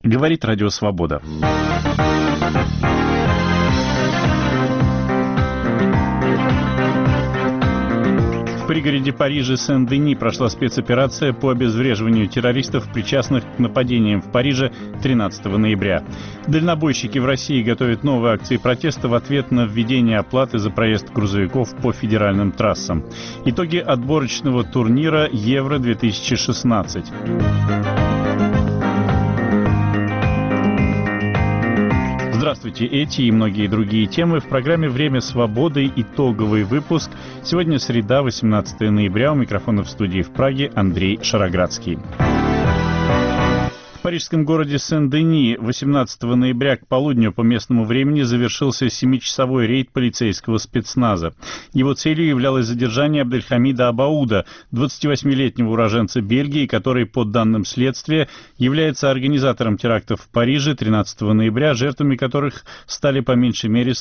Говорит Радио Свобода. В пригороде Парижа Сен-Дени прошла спецоперация по обезвреживанию террористов, причастных к нападениям в Париже 13 ноября. Дальнобойщики в России готовят новые акции протеста в ответ на введение оплаты за проезд грузовиков по федеральным трассам. Итоги отборочного турнира Евро-2016. Здравствуйте, эти и многие другие темы в программе «Время свободы». Итоговый выпуск. Сегодня среда, 18 ноября. У микрофона в студии в Праге Андрей Шароградский. В парижском городе Сен-Дени 18 ноября к полудню по местному времени завершился 7-часовой рейд полицейского спецназа. Его целью являлось задержание Абдельхамида Абауда, 28-летнего уроженца Бельгии, который, по данным следствия, является организатором терактов в Париже 13 ноября, жертвами которых стали по меньшей мере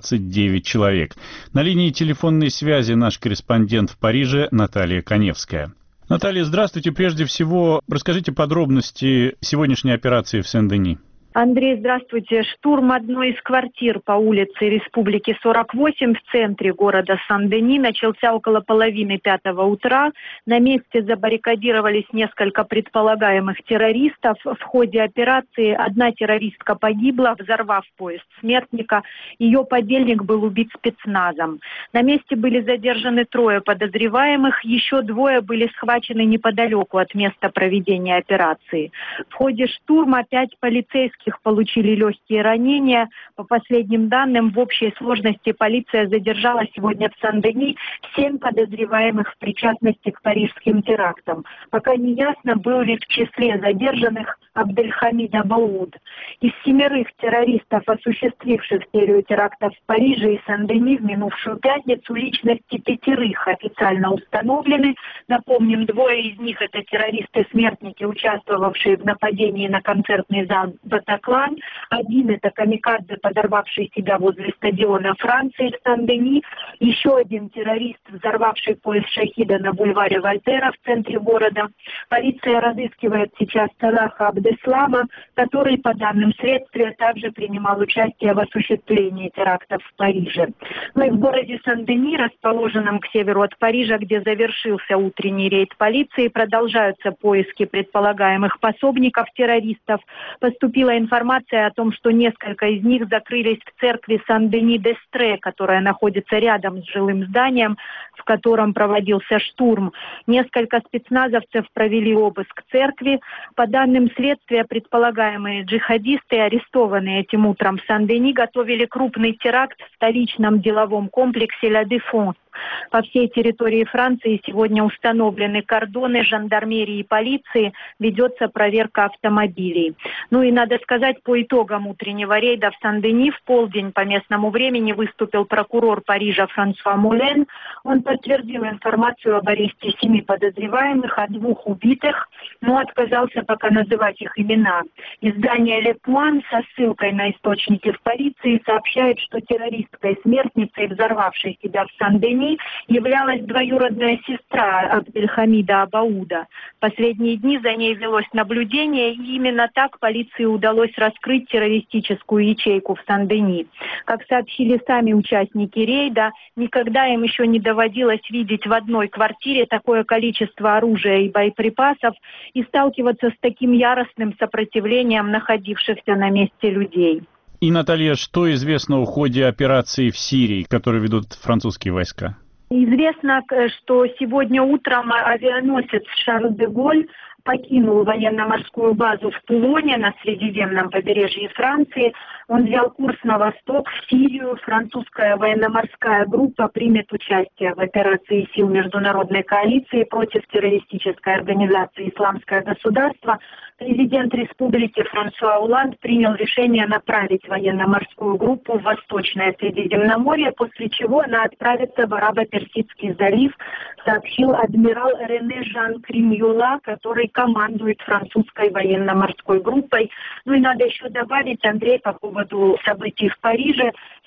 129 человек. На линии телефонной связи наш корреспондент в Париже Наталья Коневская. Наталья, здравствуйте. Прежде всего, расскажите подробности сегодняшней операции в Сен-Дени. Андрей, здравствуйте. Штурм одной из квартир по улице Республики 48 в центре города Сен-Дени начался около половины 5 утра. На месте забаррикадировались несколько предполагаемых террористов. В ходе операции одна террористка погибла, взорвав поезд смертника. Ее подельник был убит спецназом. На месте были задержаны 3 подозреваемых. Еще 2 были схвачены неподалеку от места проведения операции. В ходе штурма 5 полицейских получили легкие ранения. По последним данным, в общей сложности полиция задержала сегодня в Сен-Дени 7 подозреваемых в причастности к парижским терактам. Пока не ясно, был ли в числе задержанных Абдельхамид Абауд. Из 7 террористов, осуществивших серию терактов в Париже и Сен-Дени в минувшую пятницу, личности 5 официально установлены. Напомним, 2 из них — это террористы-смертники, участвовавшие в нападении на концертный зал Батаклан. 1 — это камикадзе, подорвавший себя возле стадиона Франции в Сен-Дени. Еще 1 террорист, взорвавший поезд Шахида на бульваре Вольтера в центре города. Полиция разыскивает сейчас Салаха Абдеслама, который, по данным следствия, также принимал участие в осуществлении терактов в Париже. Ну и в городе Сен-Дени, расположенном к северу от Парижа, где завершился утренний рейд полиции, продолжаются поиски предполагаемых пособников террористов. Поступила информация о том, что несколько из них закрылись в церкви Сан-Дени-де-Стре, которая находится рядом с жилым зданием, в котором проводился штурм. Несколько спецназовцев провели обыск церкви. По данным следствия, предполагаемые джихадисты, арестованные этим утром в Сан-Дени, готовили крупный теракт в столичном деловом комплексе «Ля Дефенс». По всей территории Франции сегодня установлены кордоны жандармерии и полиции, ведется проверка автомобилей. Ну и надо сказать, по итогам утреннего рейда в Сен-Дени в полдень по местному времени выступил прокурор Парижа Франсуа Мулен. Он подтвердил информацию об аресте 7 подозреваемых, о 2 убитых, но отказался пока называть их имена. Издание «Le Point» со ссылкой на источники в полиции сообщает, что террористкой-смертницей, взорвавшей себя в Сен-Дени, являлась двоюродная сестра Абдельхамида Абауда. Последние дни за ней велось наблюдение, и именно так полиции удалось раскрыть террористическую ячейку в Сен-Дени. Как сообщили сами участники рейда, никогда им еще не доводилось видеть в одной квартире такое количество оружия и боеприпасов и сталкиваться с таким яростным сопротивлением находившихся на месте людей. И, Наталья, что известно о ходе операции в Сирии, которую ведут французские войска? Известно, что сегодня утром авианосец «Шарль де Голль» покинул военно-морскую базу в Тулоне на Средиземном побережье Франции. Он взял курс на восток, в Сирию. Французская военно-морская группа примет участие в операции сил международной коалиции против террористической организации «Исламское государство». Президент республики Франсуа Олланд принял решение направить военно-морскую группу в Восточное Средиземноморье, после чего она отправится в Арабо-Персидский залив, сообщил адмирал Рене Жан Кримьола, который командует французской военно-морской группой. Ну и надо еще добавить, Андрей, по поводу событий в Париже.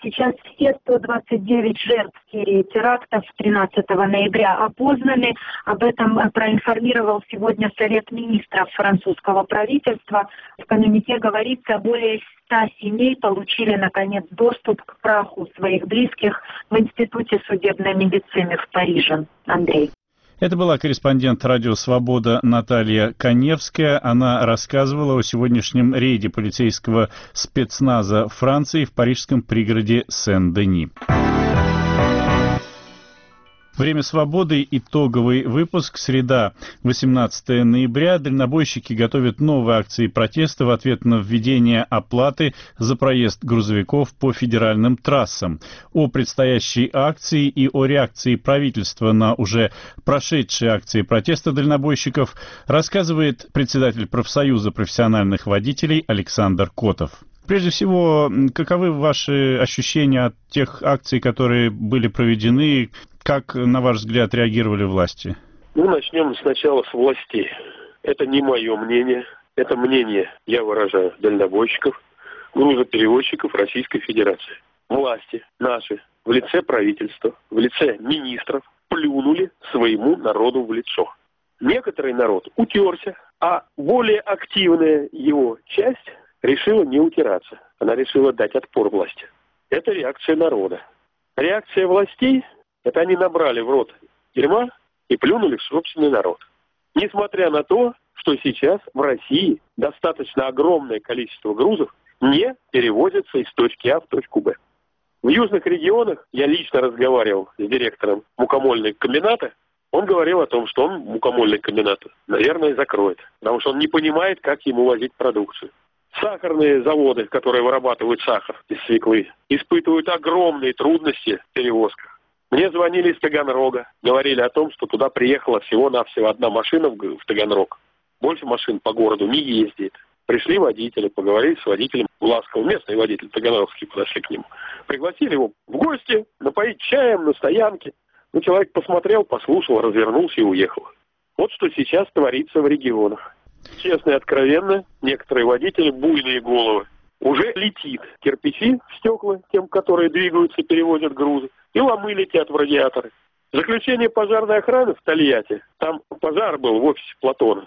Сейчас все 129 жертв серии терактов 13 ноября опознаны. Об этом проинформировал сегодня Совет министров французского правительства. В коммюнике говорится, более 100 семей получили, наконец, доступ к праху своих близких в Институте судебной медицины в Париже. Андрей. Это была корреспондент «Радио Свобода» Наталья Каневская. Она рассказывала о сегодняшнем рейде полицейского спецназа Франции в парижском пригороде Сен-Дени. Время свободы. Итоговый выпуск. Среда, 18 ноября. Дальнобойщики готовят новые акции протеста в ответ на введение оплаты за проезд грузовиков по федеральным трассам. О предстоящей акции и о реакции правительства на уже прошедшие акции протеста дальнобойщиков рассказывает председатель профсоюза профессиональных водителей Александр Котов. Прежде всего, каковы ваши ощущения от тех акций, которые были проведены? Как, на ваш взгляд, реагировали власти? Начнем сначала с властей. Это не мое мнение. Это мнение, я выражаю, дальнобойщиков, грузоперевозчиков Российской Федерации. Власти наши в лице правительства, в лице министров плюнули своему народу в лицо. Некоторый народ утерся, а более активная его часть решила не утираться. Она решила дать отпор власти. Это реакция народа. Реакция властей – это они набрали в рот дерьма и плюнули в собственный народ. Несмотря на то, что сейчас в России достаточно огромное количество грузов не перевозятся из точки А в точку Б. В южных регионах я лично разговаривал с директором мукомольного комбината. Он говорил о том, что он мукомольный комбинат, наверное, закроет, потому что он не понимает, как ему возить продукцию. Сахарные заводы, которые вырабатывают сахар из свеклы, испытывают огромные трудности в перевозках. Мне звонили из Таганрога, говорили о том, что туда приехала всего-навсего одна машина в Таганрог. Больше машин по городу не ездит. Пришли водители, поговорили с водителем Ласковым, местный водитель таганрогский, подошли к нему. Пригласили его в гости, напоить чаем на стоянке. Человек посмотрел, послушал, развернулся и уехал. Вот что сейчас творится в регионах. Честно и откровенно, некоторые водители, буйные головы, уже летит кирпичи в стекла тем, которые двигаются, перевозят грузы, и ломы летят в радиаторы. Заключение пожарной охраны в Тольятти, там пожар был в офисе Платона.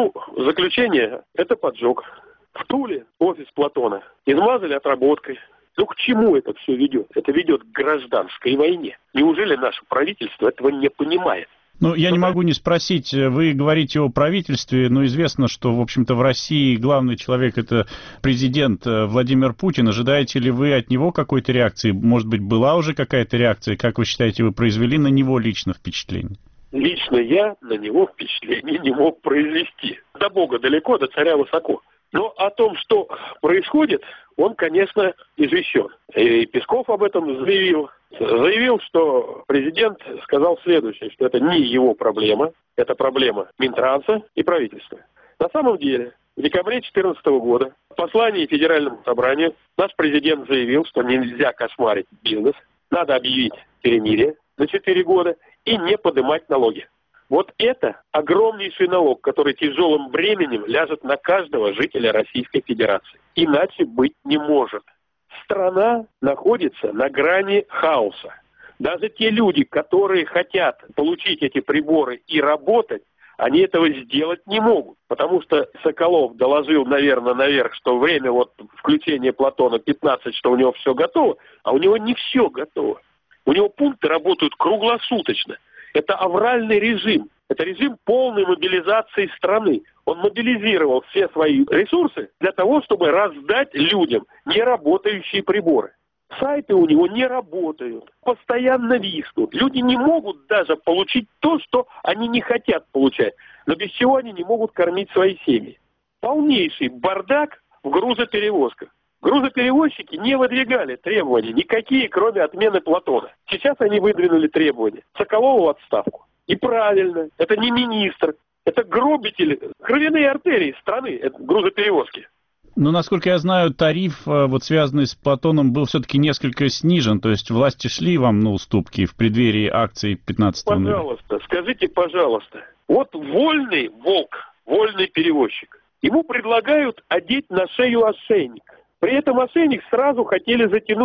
Заключение – это поджог. В Туле офис Платона измазали отработкой. К чему это все ведет? Это ведет к гражданской войне. Неужели наше правительство этого не понимает? Я не могу не спросить, вы говорите о правительстве, но известно, что, в общем-то, в России главный человек – это президент Владимир Путин. Ожидаете ли вы от него какой-то реакции? Может быть, была уже какая-то реакция? Как вы считаете, вы произвели на него лично впечатление? Лично я на него впечатление не мог произвести. До Бога далеко, до царя высоко. Но о том, что происходит, он, конечно, извещен. И Песков об этом заявил. Заявил, что президент сказал следующее, что это не его проблема, это проблема Минтранса и правительства. На самом деле, в декабре 2014 года в послании Федеральному собранию наш президент заявил, что нельзя кошмарить бизнес, надо объявить перемирие на 4 года и не поднимать налоги. Вот это огромнейший налог, который тяжелым бременем ляжет на каждого жителя Российской Федерации. Иначе быть не может. Страна находится на грани хаоса. Даже те люди, которые хотят получить эти приборы и работать, они этого сделать не могут. Потому что Соколов доложил, наверное, наверх, что время включения Платона 15, что у него все готово, а у него не все готово. У него пункты работают круглосуточно. Это авральный режим. Это режим полной мобилизации страны. Он мобилизировал все свои ресурсы для того, чтобы раздать людям неработающие приборы. Сайты у него не работают, постоянно виснут. Люди не могут даже получить то, что они не хотят получать, но без чего они не могут кормить свои семьи. Полнейший бардак в грузоперевозках. Грузоперевозчики не выдвигали требования никакие, кроме отмены Платона. Сейчас они выдвинули требования. Соколову в отставку. И правильно, это не министр, это гробители, кровяные артерии страны, это грузоперевозки. Насколько я знаю, тариф, связанный с Платоном, был все-таки несколько снижен, то есть власти шли вам на уступки в преддверии акции 15 ноября. Пожалуйста, скажите, пожалуйста, вольный волк, вольный перевозчик, ему предлагают одеть на шею ошейник. При этом ошейник сразу хотели затянуть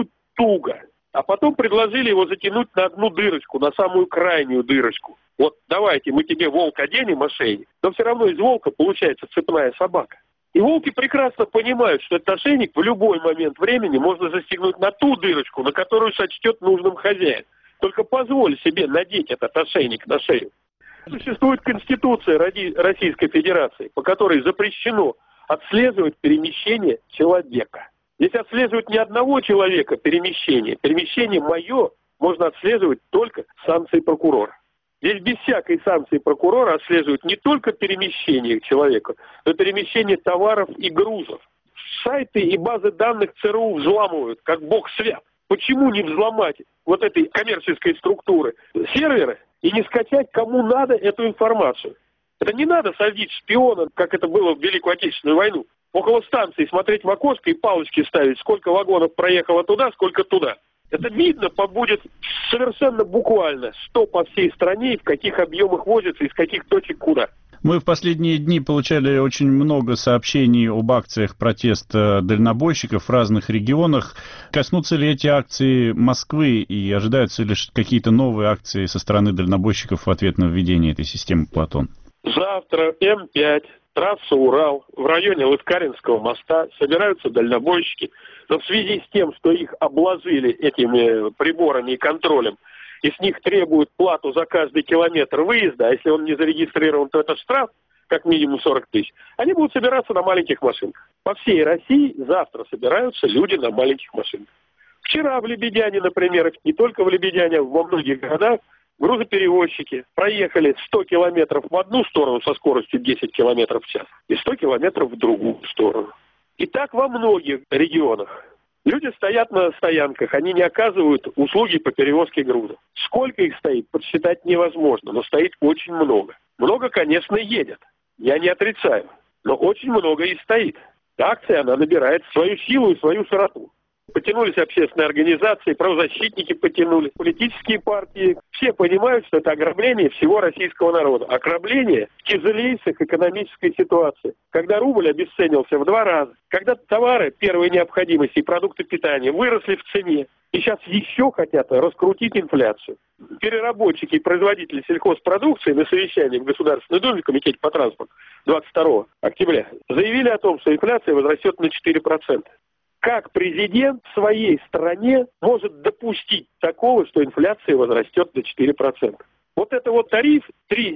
туго. А потом предложили его затянуть на одну дырочку, на самую крайнюю дырочку. Вот давайте мы тебе волк оденем ошейник, но все равно из волка получается цепная собака. И волки прекрасно понимают, что этот ошейник в любой момент времени можно застегнуть на ту дырочку, на которую сочтет нужным хозяин. Только позволь себе надеть этот ошейник на шею. Существует Конституция Российской Федерации, по которой запрещено отслеживать перемещение человека. Здесь отслеживать не одного человека перемещение. Перемещение мое можно отслеживать только санкцией прокурора. Здесь без всякой санкции прокурора отслеживают не только перемещение человека, но и перемещение товаров и грузов. Сайты и базы данных ЦРУ взламывают, как бог свят. Почему не взломать вот этой коммерческой структуры серверы и не скачать кому надо эту информацию? Это не надо садить шпиона, как это было в Великую Отечественную войну. Около станции смотреть в окошко и палочки ставить, сколько вагонов проехало туда, сколько туда. Это видно будет совершенно буквально, что по всей стране и в каких объемах возится, из каких точек куда. Мы в последние дни получали очень много сообщений об акциях протеста дальнобойщиков в разных регионах. Коснутся ли эти акции Москвы и ожидаются ли какие-то новые акции со стороны дальнобойщиков в ответ на введение этой системы «Платон»? Завтра М5, трасса Урал, в районе Лыткаринского моста собираются дальнобойщики. Но в связи с тем, что их обложили этими приборами и контролем, и с них требуют плату за каждый километр выезда, а если он не зарегистрирован, то это штраф, как минимум 40 тысяч, они будут собираться на маленьких машинках. По всей России завтра собираются люди на маленьких машинках. Вчера в Лебедяне, например, не только в Лебедяне, а во многих городах, грузоперевозчики проехали 100 километров в одну сторону со скоростью 10 километров в час и 100 километров в другую сторону. И так во многих регионах. Люди стоят на стоянках, они не оказывают услуги по перевозке грузов. Сколько их стоит, подсчитать невозможно, но стоит очень много. Много, конечно, едет, я не отрицаю, но очень много и стоит. Акция, она набирает свою силу и свою широту. Потянулись общественные организации, правозащитники потянулись, политические партии. Все понимают, что это ограбление всего российского народа. Ограбление в тяжелейших экономической ситуации. Когда рубль обесценился в 2 раза, когда товары первой необходимости и продукты питания выросли в цене. И сейчас еще хотят раскрутить инфляцию. Переработчики и производители сельхозпродукции на совещании в Государственной Думе, в Комитете по транспорту 22 октября, заявили о том, что инфляция возрастет на 4%. Как президент в своей стране может допустить такого, что инфляция возрастет на 4%? Вот это вот тариф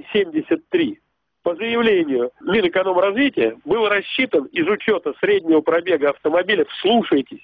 3,73 по заявлению Минэкономразвития был рассчитан из учета среднего пробега автомобиля, вслушайтесь,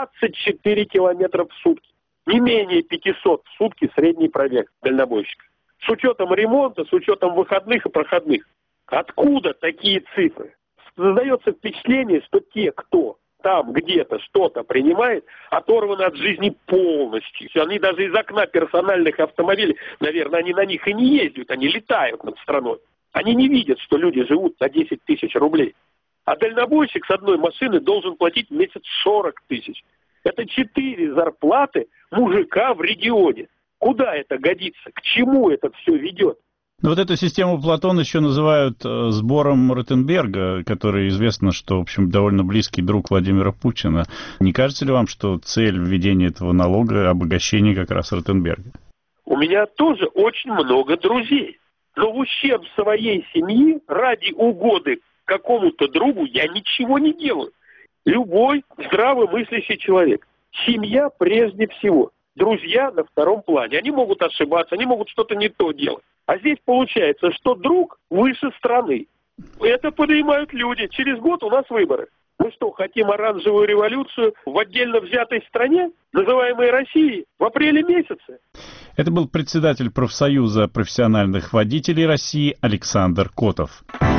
24 километра в сутки. Не менее 500 в сутки средний пробег дальнобойщика. С учетом ремонта, с учетом выходных и проходных. Откуда такие цифры? Создается впечатление, что те, кто там где-то что-то принимает, оторваны от жизни полностью. Они даже из окна персональных автомобилей, наверное, они на них и не ездят, они летают над страной. Они не видят, что люди живут на 10 тысяч рублей. А дальнобойщик с одной машины должен платить в месяц 40 тысяч. Это 4 зарплаты мужика в регионе. Куда это годится? К чему это все ведет? Но вот эту систему «Платон» еще называют сбором Ротенберга, который известно, что, в общем, довольно близкий друг Владимира Путина. Не кажется ли вам, что цель введения этого налога — обогащение как раз Ротенберга? У меня тоже очень много друзей. Но в ущерб своей семьи, ради угоды какому-то другу, я ничего не делаю. Любой здравомыслящий человек. Семья прежде всего. Друзья на втором плане. Они могут ошибаться, они могут что-то не то делать. А здесь получается, что друг выше страны. Это поднимают люди. Через год у нас выборы. Мы что, хотим оранжевую революцию в отдельно взятой стране, называемой Россией, в апреле месяце? Это был председатель профсоюза профессиональных водителей России Александр Котов.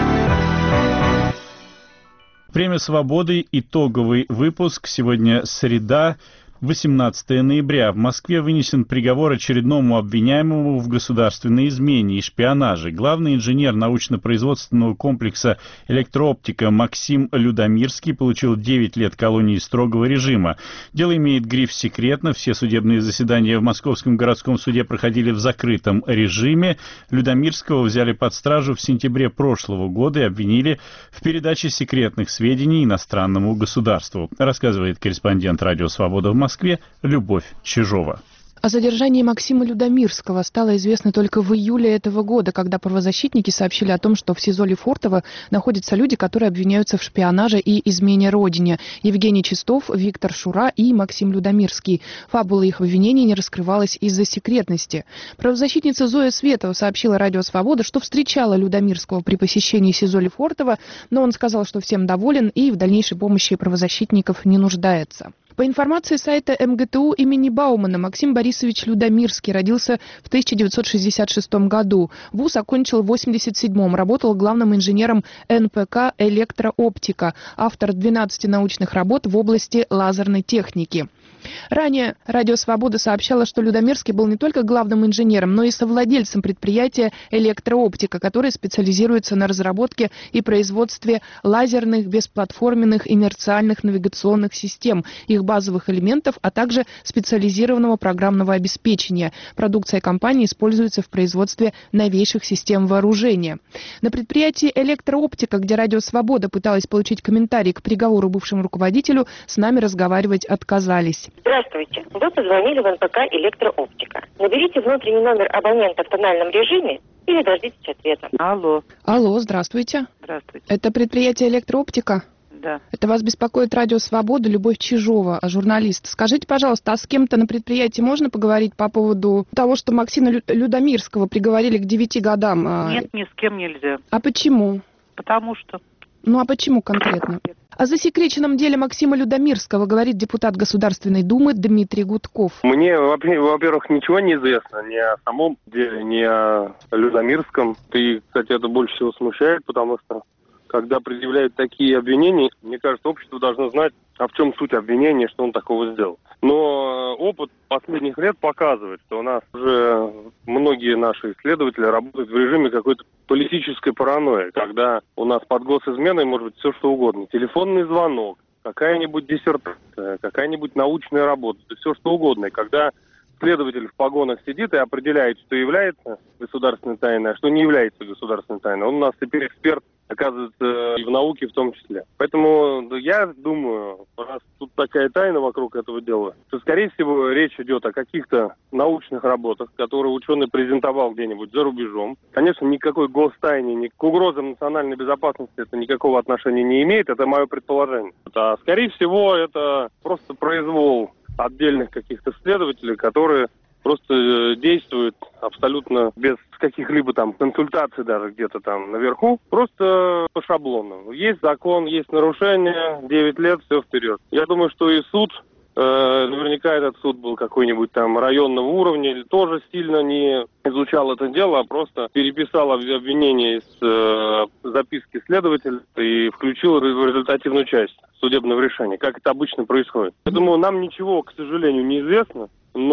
Время свободы. Итоговый выпуск. Сегодня среда. 18 ноября. В Москве вынесен приговор очередному обвиняемому в государственной измене и шпионаже. Главный инженер научно-производственного комплекса «Электрооптика» Максим Людомирский получил 9 лет колонии строгого режима. Дело имеет гриф «секретно». Все судебные заседания в Московском городском суде проходили в закрытом режиме. Людомирского взяли под стражу в сентябре прошлого года и обвинили в передаче секретных сведений иностранному государству, рассказывает корреспондент «Радио Свобода» в Москве Москве Любовь Чижова. О задержании Максима Людомирского стало известно только в июле этого года, когда правозащитники сообщили о том, что в СИЗО Лефортово находятся люди, которые обвиняются в шпионаже и измене родине. Евгений Чистов, Виктор Шура и Максим Людомирский. Фабула их обвинений не раскрывалась из-за секретности. Правозащитница Зоя Светова сообщила Радио Свобода, что встречала Людомирского при посещении СИЗО Лефортово, но он сказал, что всем доволен и в дальнейшей помощи правозащитников не нуждается. По информации сайта МГТУ имени Баумана, Максим Борисович Людомирский родился в 1966 году. ВУЗ окончил в 1987-м, работал главным инженером НПК «Электрооптика», автор 12 научных работ в области лазерной техники. Ранее Радио Свобода сообщало, что Людомирский был не только главным инженером, но и совладельцем предприятия «Электрооптика», которое специализируется на разработке и производстве лазерных бесплатформенных инерциальных навигационных систем, их базовых элементов, а также специализированного программного обеспечения. Продукция компании используется в производстве новейших систем вооружения. На предприятии «Электрооптика», где Радио Свобода пыталась получить комментарий к приговору бывшему руководителю, с нами разговаривать отказались. Здравствуйте. Вы позвонили в НПК «Электрооптика». Наберите внутренний номер абонента в тональном режиме или дождитесь ответа. Алло. Алло, здравствуйте. Здравствуйте. Это предприятие «Электрооптика»? Да. Это вас беспокоит Радио Свобода, Любовь Чижова, журналист. Скажите, пожалуйста, а с кем-то на предприятии можно поговорить по поводу того, что Максима Людомирского приговорили к 9 годам? Нет, ни с кем нельзя. А почему? Потому что... Ну а почему конкретно? О засекреченном деле Максима Людомирского говорит депутат Государственной Думы Дмитрий Гудков. Мне, во-первых, ничего не известно ни о самом деле, ни о Людомирском. И, кстати, это больше всего смущает, потому что, когда предъявляют такие обвинения, мне кажется, общество должно знать, а в чем суть обвинения, что он такого сделал. Но опыт последних лет показывает, что у нас уже многие наши исследователи работают в режиме какой-то политической паранойи, когда у нас под госизменой может быть все что угодно. Телефонный звонок, какая-нибудь диссертация, какая-нибудь научная работа, все что угодно. И когда следователь в погонах сидит и определяет, что является государственной тайной, а что не является государственной тайной, он у нас теперь эксперт, оказывается, и в науке в том числе. Поэтому я думаю, раз тут такая тайна вокруг этого дела, то, скорее всего, речь идет о каких-то научных работах, которые ученый презентовал где-нибудь за рубежом. Конечно, никакой гостайне, ни к угрозам национальной безопасности это никакого отношения не имеет, это мое предположение. А, скорее всего, это просто произвол отдельных каких-то следователей, которые просто действуют абсолютно без каких-либо там консультаций даже где-то там наверху, просто по шаблону. Есть закон, есть нарушение, 9 лет, все вперед. Я думаю, что и суд, наверняка этот суд был какой-нибудь там районного уровня, тоже сильно не изучал это дело, а просто переписал обвинение из записки следователя и включил в результативную часть судебного решения, как это обычно происходит. Поэтому нам ничего, к сожалению, не известно,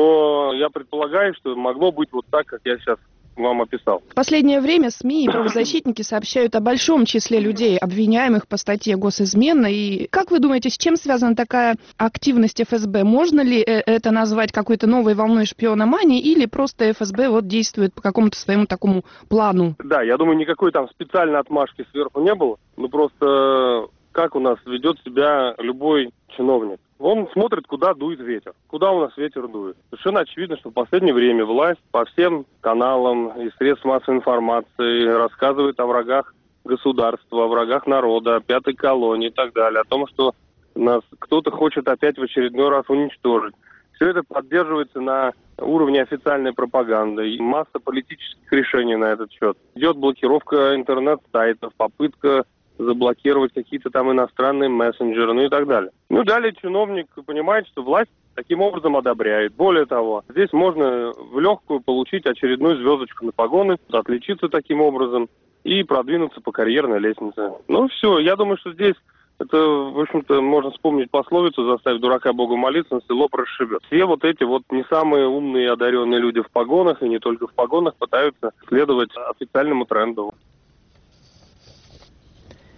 но я предполагаю, что могло быть вот так, как я сейчас вам описал. В последнее время СМИ и правозащитники сообщают о большом числе людей, обвиняемых по статье госизмена. И как вы думаете, с чем связана такая активность ФСБ? Можно ли это назвать какой-то новой волной шпиономании или просто ФСБ вот действует по какому-то своему такому плану? Да, я думаю, никакой там специальной отмашки сверху не было. Ну просто как у нас ведет себя любой чиновник? Он смотрит, куда дует ветер. Куда у нас ветер дует. Совершенно очевидно, что в последнее время власть по всем каналам и средств массовой информации рассказывает о врагах государства, о врагах народа, о пятой колонии и так далее. О том, что нас кто-то хочет опять в очередной раз уничтожить. Все это поддерживается на уровне официальной пропаганды. И масса политических решений на этот счет. Идет блокировка интернет-сайтов, попытка заблокировать какие-то там иностранные мессенджеры, ну и так далее. Ну, далее чиновник понимает, что власть таким образом одобряет. Более того, здесь можно в легкую получить очередную звездочку на погоны, отличиться таким образом и продвинуться по карьерной лестнице. Ну, все, я думаю, что здесь это, в общем-то, можно вспомнить пословицу «заставь дурака Богу молиться, на село расшибет». Все вот эти вот не самые умные и одаренные люди в погонах, и не только в погонах, пытаются следовать официальному тренду.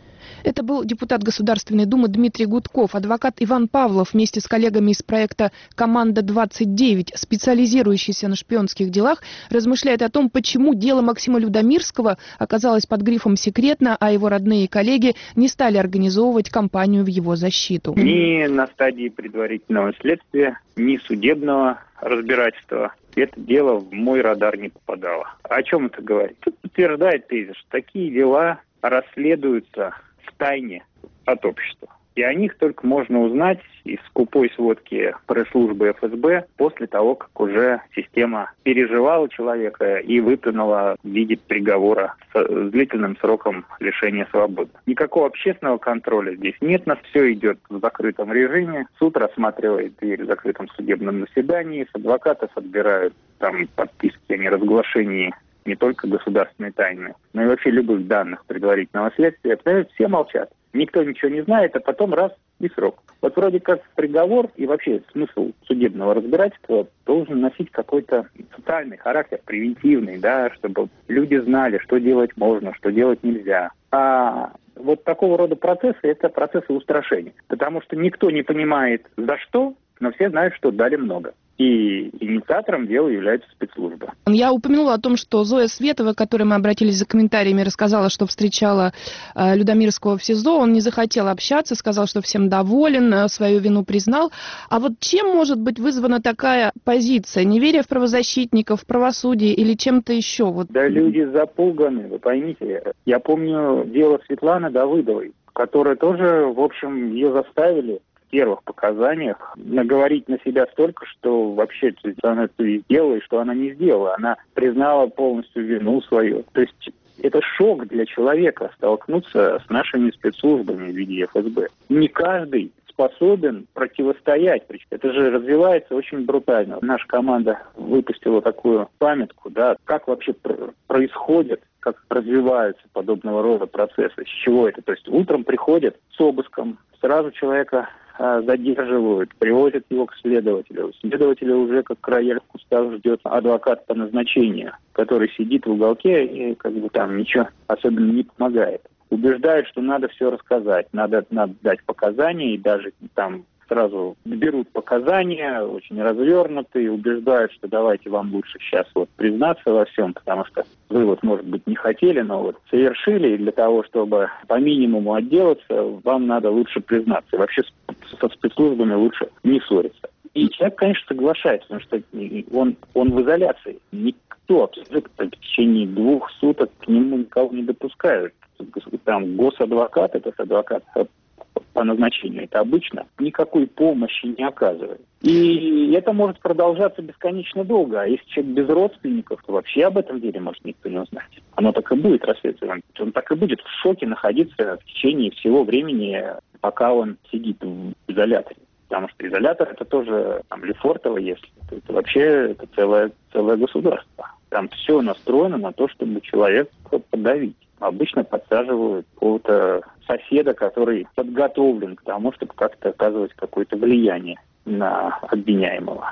Это был депутат Государственной Думы Дмитрий Гудков. Адвокат Иван Павлов вместе с коллегами из проекта «Команда-29», специализирующийся на шпионских делах, размышляет о том, почему дело Максима Людомирского оказалось под грифом «секретно», а его родные и коллеги не стали организовывать кампанию в его защиту. Ни на стадии предварительного следствия, ни судебного разбирательства это дело в мой радар не попадало. О чем это говорит? Тут подтверждает тезис, что такие дела расследуются в тайне от общества. И о них только можно узнать из скупой сводки пресс-службы ФСБ после того, как уже система переживала человека и выплюнула в виде приговора с длительным сроком лишения свободы. Никакого общественного контроля здесь нет, у нас все идет в закрытом режиме. Суд рассматривает дверь в закрытом судебном заседании, с адвокатов отбирают там подписки о неразглашении не только государственной тайны, но и вообще любых данных предварительного следствия. Понимаете, все молчат. Никто ничего не знает, а потом раз и срок. Вот вроде как приговор и вообще смысл судебного разбирательства должен носить какой-то социальный характер, превентивный, да, чтобы люди знали, что делать можно, что делать нельзя. А вот такого рода процессы – это процессы устрашения. Потому что никто не понимает, за что, но все знают, что дали много. И инициатором дела является спецслужба. Я упомянула о том, что Зоя Светова, к которой мы обратились за комментариями, рассказала, что встречала Людомирского в СИЗО. Он не захотел общаться, сказал, что всем доволен, свою вину признал. А вот чем может быть вызвана такая позиция? Неверие в правозащитников, в правосудие или чем-то еще? Вот. Да люди запуганы, вы поймите. Я помню дело Светланы Давыдовой, которая тоже, в общем, ее заставили в первых показаниях наговорить на себя столько, что вообще она это и сделала, и что она не сделала. Она признала полностью вину свою. То есть это шок для человека столкнуться с нашими спецслужбами в виде ФСБ. Не каждый способен противостоять. Это же развивается очень брутально. Наша команда выпустила такую памятку, да, как вообще происходит, как развиваются подобного рода процессы, с чего это. То есть утром приходят с обыском, сразу человека задерживают, привозят его к следователю. Следователя уже как рояль в кустах ждет адвокат по назначению, который сидит в уголке и как бы там ничего особенно не помогает. Убеждают, что надо все рассказать, надо дать показания, и даже там сразу берут показания, очень развернутые, убеждают, что давайте вам лучше сейчас вот признаться во всем, потому что вы вот, может быть, не хотели, но вот совершили, и для того, чтобы по минимуму отделаться, вам надо лучше признаться. И вообще со спецслужбами лучше не ссориться. И человек, конечно, соглашается, потому что он в изоляции. Никто абсолютно в течение 2 суток к нему никого не допускают. Там госадвокат, это адвокат по назначению, это обычно никакой помощи не оказывает. И это может продолжаться бесконечно долго. А если человек без родственников, то вообще об этом деле может никто не узнать. Оно так и будет расследоваться. Он так и будет в шоке находиться в течение всего времени, пока он сидит в изоляторе. Потому что изолятор это тоже там Лефортово, если это вообще это целое государство. Там все настроено на то, чтобы человека подавить. Обычно подсаживают какого-то соседа, который подготовлен к тому, чтобы как-то оказывать какое-то влияние на обвиняемого.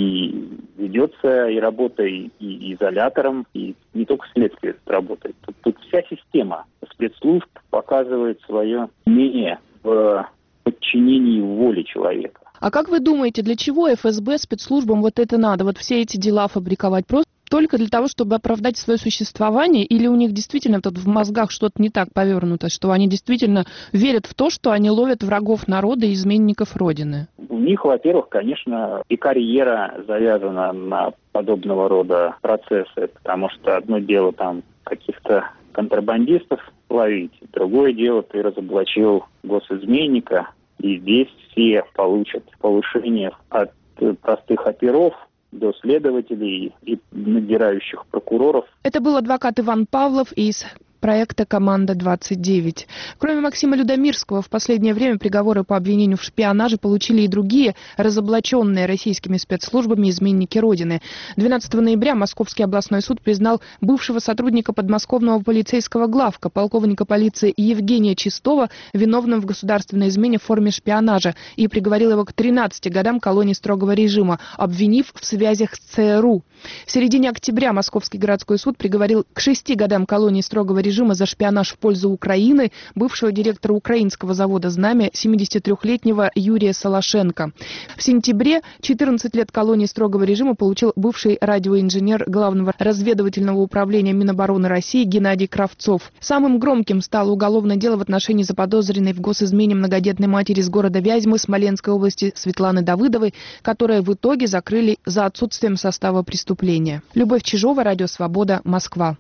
И ведется и работа и изолятором, и не только следствие работает. Тут вся система спецслужб показывает свое умение в подчинении воле человека. А как вы думаете, для чего ФСБ, спецслужбам вот это надо? Вот все эти дела фабриковать просто только для того, чтобы оправдать свое существование? Или у них действительно тут в мозгах что-то не так повернуто, что они действительно верят в то, что они ловят врагов народа и изменников Родины? У них, во-первых, конечно, и карьера завязана на подобного рода процессы, потому что одно дело там каких-то контрабандистов ловить, другое дело ты разоблачил госизменника, и здесь все получат повышение от простых оперов до следователей и надзирающих прокуроров. Это был адвокат Иван Павлов из проекта «Команда-29». Кроме Максима Людомирского, в последнее время приговоры по обвинению в шпионаже получили и другие разоблаченные российскими спецслужбами изменники Родины. 12 ноября Московский областной суд признал бывшего сотрудника подмосковного полицейского главка, полковника полиции Евгения Чистова, виновным в государственной измене в форме шпионажа и приговорил его к 13 годам колонии строгого режима, обвинив в связях с ЦРУ. В середине октября Московский городской суд приговорил к 6 годам колонии строгого режима режима за шпионаж в пользу Украины бывшего директора украинского завода «Знамя» 73-летнего Юрия Солошенко. В сентябре 14 лет колонии строгого режима получил бывший радиоинженер Главного разведывательного управления Минобороны России Геннадий Кравцов. Самым громким стало уголовное дело в отношении заподозренной в госизмене многодетной матери из города Вязьмы Смоленской области Светланы Давыдовой, которое в итоге закрыли за отсутствием состава преступления. Любовь Чижова, Радио Свобода, Москва.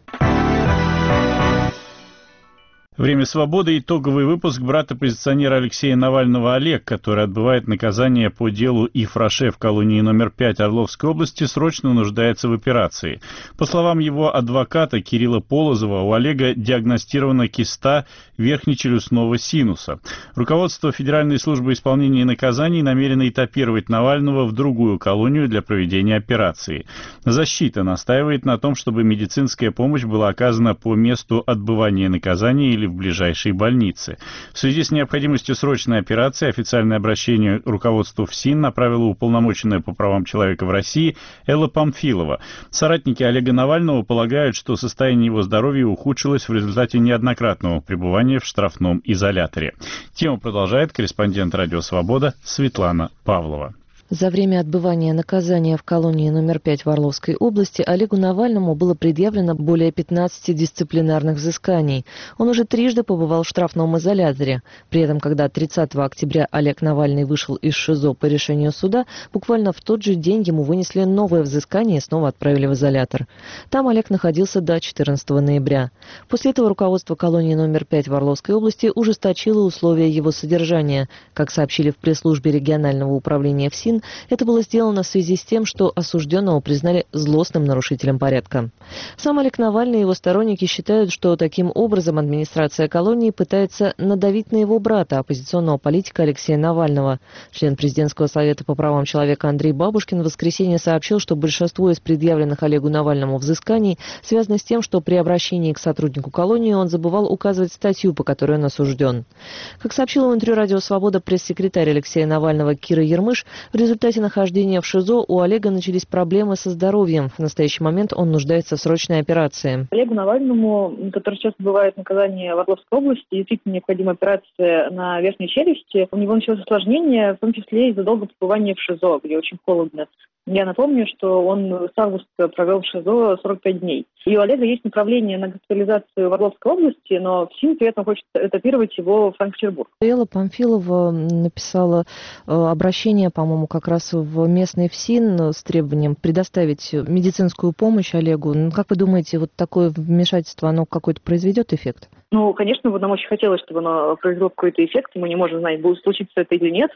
Время свободы. Итоговый выпуск брата оппозиционера Алексея Навального Олег, который отбывает наказание по делу Ифраше в колонии номер 5 Орловской области, срочно нуждается в операции. По словам его адвоката Кирилла Полозова, у Олега диагностирована киста верхнечелюстного синуса. Руководство Федеральной службы исполнения наказаний намерено этапировать Навального в другую колонию для проведения операции. Защита настаивает на том, чтобы медицинская помощь была оказана по месту отбывания наказания или в ближайшей больнице. В связи с необходимостью срочной операции официальное обращение к руководству ФСИН направила уполномоченная по правам человека в России Элла Памфилова. Соратники Олега Навального полагают, что состояние его здоровья ухудшилось в результате неоднократного пребывания в штрафном изоляторе. Тему продолжает корреспондент «Радио Свобода» Светлана Павлова. За время отбывания наказания в колонии номер 5 в Орловской области Олегу Навальному было предъявлено более 15 дисциплинарных взысканий. Он уже трижды побывал в штрафном изоляторе. При этом, когда 30 октября Олег Навальный вышел из ШИЗО по решению суда, буквально в тот же день ему вынесли новое взыскание и снова отправили в изолятор. Там Олег находился до 14 ноября. После этого руководство колонии номер 5 в Орловской области ужесточило условия его содержания. Как сообщили в пресс-службе регионального управления ФСИН, это было сделано в связи с тем, что осужденного признали злостным нарушителем порядка. Сам Олег Навальный и его сторонники считают, что таким образом администрация колонии пытается надавить на его брата, оппозиционного политика Алексея Навального. Член президентского совета по правам человека Андрей Бабушкин в воскресенье сообщил, что большинство из предъявленных Олегу Навальному взысканий связано с тем, что при обращении к сотруднику колонии он забывал указывать статью, по которой он осужден. Как сообщила в интервью «Радио Свобода» пресс-секретарь Алексея Навального Кира Ермыш, в результате нахождения в ШИЗО у Олега начались проблемы со здоровьем. В настоящий момент он нуждается в срочной операции. Олегу Навальному, который сейчас отбывает наказание в Орловской области, действительно необходима операция на верхней челюсти. У него началось осложнение, в том числе из-за долгого пребывания в ШИЗО, где очень холодно. Я напомню, что он с августа провел в ШИЗО 45 дней. И у Олега есть направление на госпитализацию в Орловской области, но ФСИН при этом хочет этапировать его в Санкт-Петербург. Элла Памфилова написала обращение, по-моему, как раз в местный ФСИН с требованием предоставить медицинскую помощь Олегу. Как вы думаете, вот такое вмешательство, оно какой-то произведет эффект? Ну, конечно, нам очень хотелось, чтобы оно произвело какой-то эффект. Мы не можем знать, будет случиться это или нет,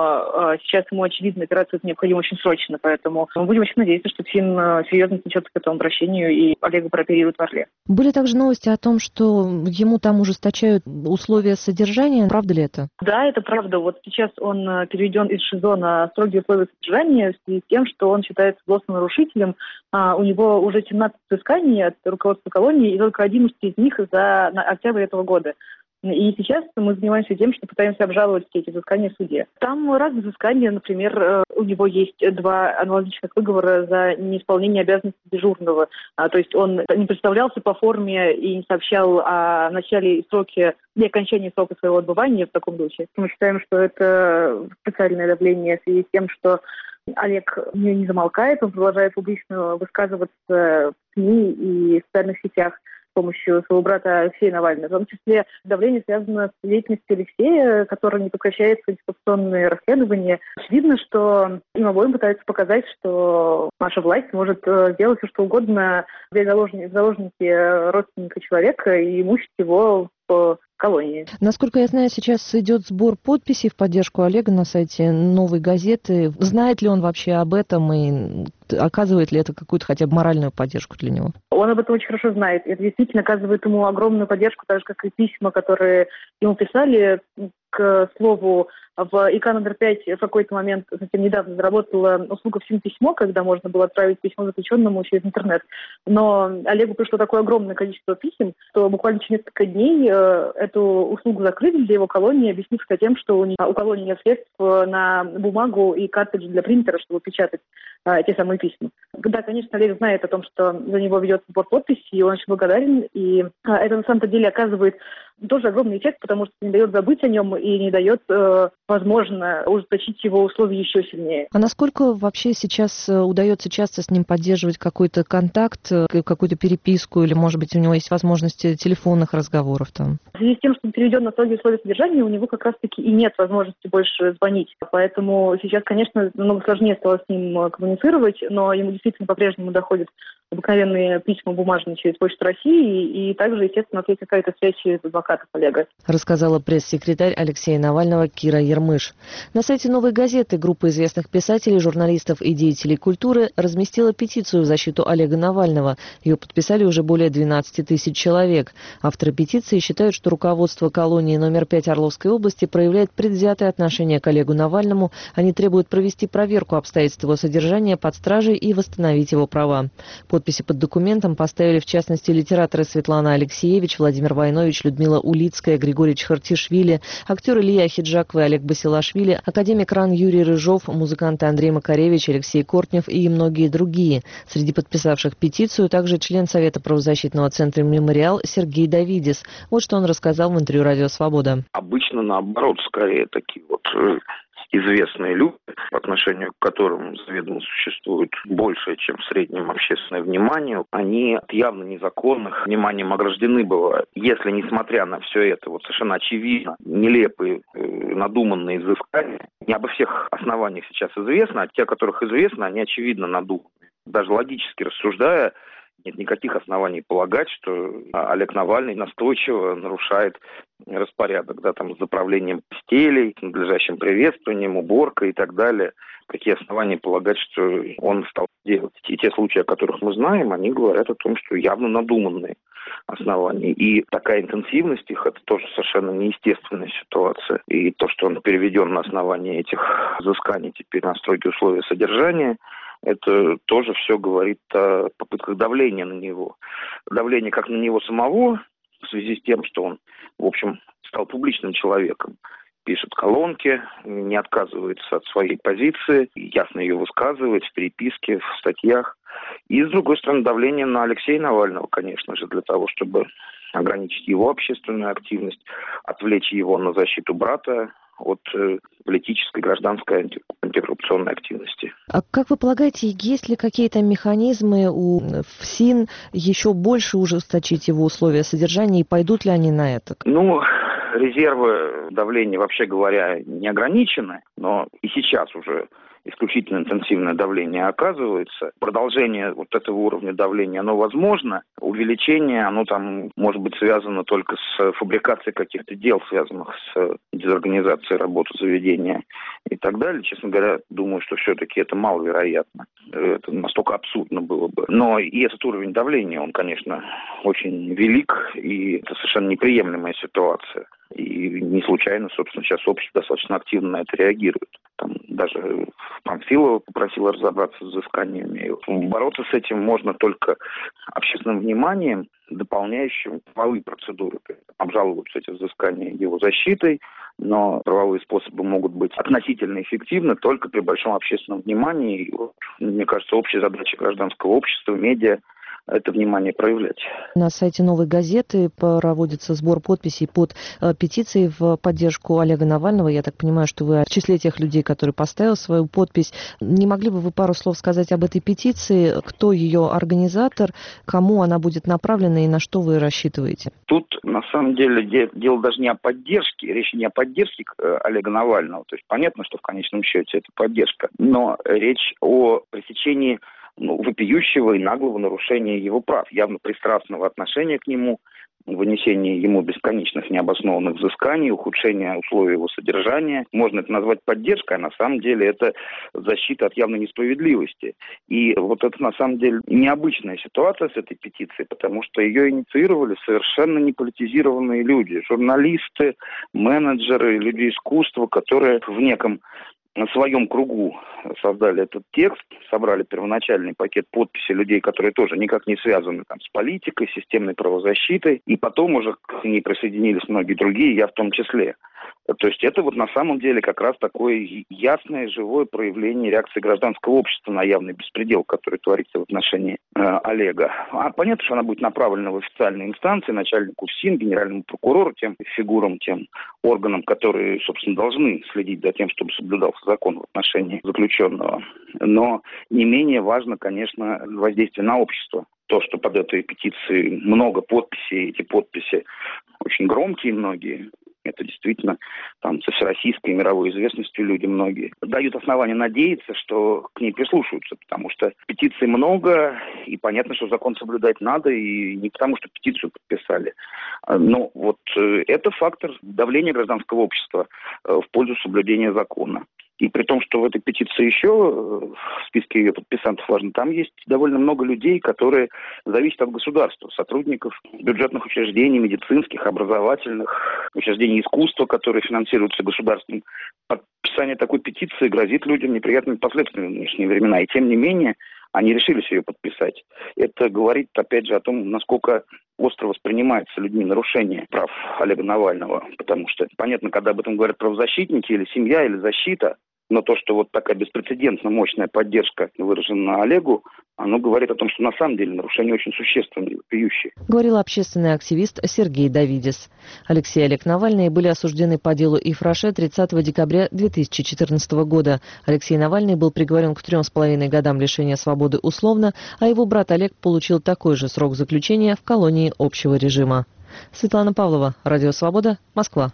но сейчас ему, очевидно, операция необходима очень срочно, поэтому мы будем очень надеяться, что ФСИН серьезно отнесется к этому обращению и Олега прооперируют в Орле. Были также новости о том, что ему там ужесточают условия содержания. Правда ли это? Да, это правда. Вот сейчас он переведен из ШИЗО на строгие условия содержания в связи с тем, что он считается злостным нарушителем. У него уже 17 взысканий от руководства колонии, и только 11 из них за октябрь этого года. И сейчас мы занимаемся тем, что пытаемся обжаловать все эти взыскания в суде. Там разные взыскания, например, у него есть 2 аналогичных выговора за неисполнение обязанностей дежурного. То есть он не представлялся по форме и не сообщал о начале и сроке и окончании срока своего отбывания в таком духе. Мы считаем, что это специальное давление в связи с тем, что Олег не замолкает, он продолжает публично высказываться в СМИ и в социальных сетях с помощью своего брата Алексея Навального. В том числе давление связано с деятельностью Алексея, который не прекращает конституционные расследования. Видно, что им обоим пытаются показать, что наша власть может сделать все, что угодно, взять заложники родственника человека и мучить его в колонии. Насколько я знаю, сейчас идет сбор подписей в поддержку Олега на сайте «Новой газеты». Знает ли он вообще об этом и оказывает ли это какую-то хотя бы моральную поддержку для него? Он об этом очень хорошо знает. Это действительно оказывает ему огромную поддержку, так же, как и письма, которые ему писали. К слову, в ИК номер 5 в какой-то момент, совсем недавно, заработала услуга ФСИН-письмо, когда можно было отправить письмо заключенному через интернет. Но Олегу пришло такое огромное количество писем, что буквально через несколько дней эту услугу закрыли для его колонии, объяснив это тем, что у колонии нет средств на бумагу и картридж для принтера, чтобы печатать те самые письма. Да, конечно, Олег знает о том, что за него ведется сбор подписей, и он очень благодарен. И это на самом деле оказывает тоже огромный эффект, потому что не дает забыть о нем и не дает, возможно, ужесточить его условия еще сильнее. А насколько вообще сейчас удается часто с ним поддерживать какой-то контакт, какую-то переписку, или, может быть, у него есть возможности телефонных разговоров там? В связи с тем, что он переведен на строгие условия содержания, у него как раз-таки и нет возможности больше звонить. Поэтому сейчас, конечно, намного сложнее стало с ним коммуницировать, но ему действительно по-прежнему доходят обыкновенные письма бумажные через Почту России, и также, естественно, есть какая-то связь через адвокатов Олега. Рассказала пресс-секретарь Алексея Навального Кира Ермыш. На сайте «Новой газеты» группа известных писателей, журналистов и деятелей культуры разместила петицию в защиту Олега Навального. Ее подписали уже более 12 тысяч человек. Авторы петиции считают, что руководство колонии номер 5 Орловской области проявляет предвзятое отношение к Олегу Навальному. Они требуют провести проверку обстоятельств его содержания под стражей и восстановить его права. Подписи под документом поставили, в частности, литераторы Светлана Алексеевич, Владимир Войнович, Людмила Улицкая, Григорий Чхартишвили, актеры Лия Хиджакова и Олег Басилашвили, академик РАН Юрий Рыжов, музыканты Андрей Макаревич, Алексей Кортнев и многие другие. Среди подписавших петицию также член Совета правозащитного центра «Мемориал» Сергей Давидис. Вот что он рассказал в интервью «Радио Свобода». Обычно, наоборот, скорее такие вот известные люди, по отношению к которым заведомо существует большее, чем в среднем общественное внимание, они от явно незаконных вниманием ограждены бывают. Если, несмотря на все это, вот совершенно очевидно, нелепые, надуманные изыскания, не обо всех основаниях сейчас известно, а те, о которых известно, они очевидно надуманные. Даже логически рассуждая, нет никаких оснований полагать, что Олег Навальный настойчиво нарушает распорядок, да, там, с заправлением постелей, с надлежащим приветствованием, уборкой и так далее. Какие основания полагать, что он стал делать? И те случаи, о которых мы знаем, они говорят о том, что явно надуманные основания. И такая интенсивность их, это тоже совершенно неестественная ситуация. И то, что он переведен на основании этих взысканий теперь на строгие условия содержания, это тоже все говорит о попытках давления на него. Давление как на него самого, в связи с тем, что он, в общем, стал публичным человеком. Пишет колонки, не отказывается от своей позиции, ясно ее высказывает в переписке, в статьях. И, с другой стороны, давление на Алексея Навального, конечно же, для того, чтобы ограничить его общественную активность, отвлечь его на защиту брата от политической, гражданской, антикоррупционной активности. А как вы полагаете, есть ли какие-то механизмы у ФСИН еще больше ужесточить его условия содержания, и пойдут ли они на это? Резервы давления, вообще говоря, не ограничены, но и сейчас уже исключительно интенсивное давление оказывается. Продолжение вот этого уровня давления, оно возможно. Увеличение, оно там может быть связано только с фабрикацией каких-то дел, связанных с дезорганизацией работы заведения и так далее. Честно говоря, думаю, что все-таки это маловероятно. Это настолько абсурдно было бы. Но и этот уровень давления, он, конечно, очень велик, и это совершенно неприемлемая ситуация. И не случайно, собственно, сейчас общество достаточно активно на это реагирует. Там даже Памфилова попросила разобраться с взысканиями. Бороться с этим можно только общественным вниманием, дополняющим правовые процедуры. Обжалуются эти взыскания его защитой, но правовые способы могут быть относительно эффективны только при большом общественном внимании. И, мне кажется, общая задача гражданского общества, медиа — это внимание проявлять. На сайте «Новой газеты» проводится сбор подписей под петицией в поддержку Олега Навального. Я так понимаю, что вы в числе тех людей, которые поставили свою подпись. Не могли бы вы пару слов сказать об этой петиции? Кто ее организатор, кому она будет направлена и на что вы рассчитываете? Тут, на самом деле, дело даже не о поддержке. Речь не о поддержке Олега Навального. То есть понятно, что в конечном счете это поддержка. Но речь о пресечении вопиющего и наглого нарушения его прав, явно пристрастного отношения к нему, вынесения ему бесконечных необоснованных взысканий, ухудшения условий его содержания. Можно это назвать поддержкой, а на самом деле это защита от явной несправедливости. И вот это на самом деле необычная ситуация с этой петицией, потому что ее инициировали совершенно неполитизированные люди, журналисты, менеджеры, люди искусства, которые в неком на своем кругу создали этот текст, собрали первоначальный пакет подписей людей, которые тоже никак не связаны там с политикой, системной правозащитой, и потом уже к ней присоединились многие другие, я в том числе. То есть это вот на самом деле как раз такое ясное, живое проявление реакции гражданского общества на явный беспредел, который творится в отношении Олега. А понятно, что она будет направлена в официальные инстанции, начальнику ФСИН, генеральному прокурору, тем фигурам, тем органам, которые, собственно, должны следить за тем, чтобы соблюдался закон в отношении заключенного. Но не менее важно, конечно, воздействие на общество. То, что под этой петицией много подписей, эти подписи очень громкие многие, это действительно там со всероссийской и мировой известностью люди многие дают основания надеяться, что к ней прислушаются, потому что петиций много, и понятно, что закон соблюдать надо, и не потому, что петицию подписали. Но вот это фактор давления гражданского общества в пользу соблюдения закона. И при том, что в этой петиции еще, в списке ее подписантов важно, там есть довольно много людей, которые зависят от государства, сотрудников бюджетных учреждений, медицинских, образовательных, учреждений искусства, которые финансируются государством. Подписание такой петиции грозит людям неприятными последствиями в нынешние времена. И тем не менее, они решились ее подписать. Это говорит, опять же, о том, насколько остро воспринимается людьми нарушение прав Олега Навального. Потому что, понятно, когда об этом говорят правозащитники или семья, или защита, но то, что вот такая беспрецедентно мощная поддержка выражена Олегу, оно говорит о том, что на самом деле нарушения очень существенные, вопиющие. Говорил общественный активист Сергей Давидис. Алексей и Олег Навальный были осуждены по делу Ифраше 30 декабря 2014 года. Алексей Навальный был приговорен к 3,5 годам лишения свободы условно, а его брат Олег получил такой же срок заключения в колонии общего режима. Светлана Павлова, Радио Свобода, Москва.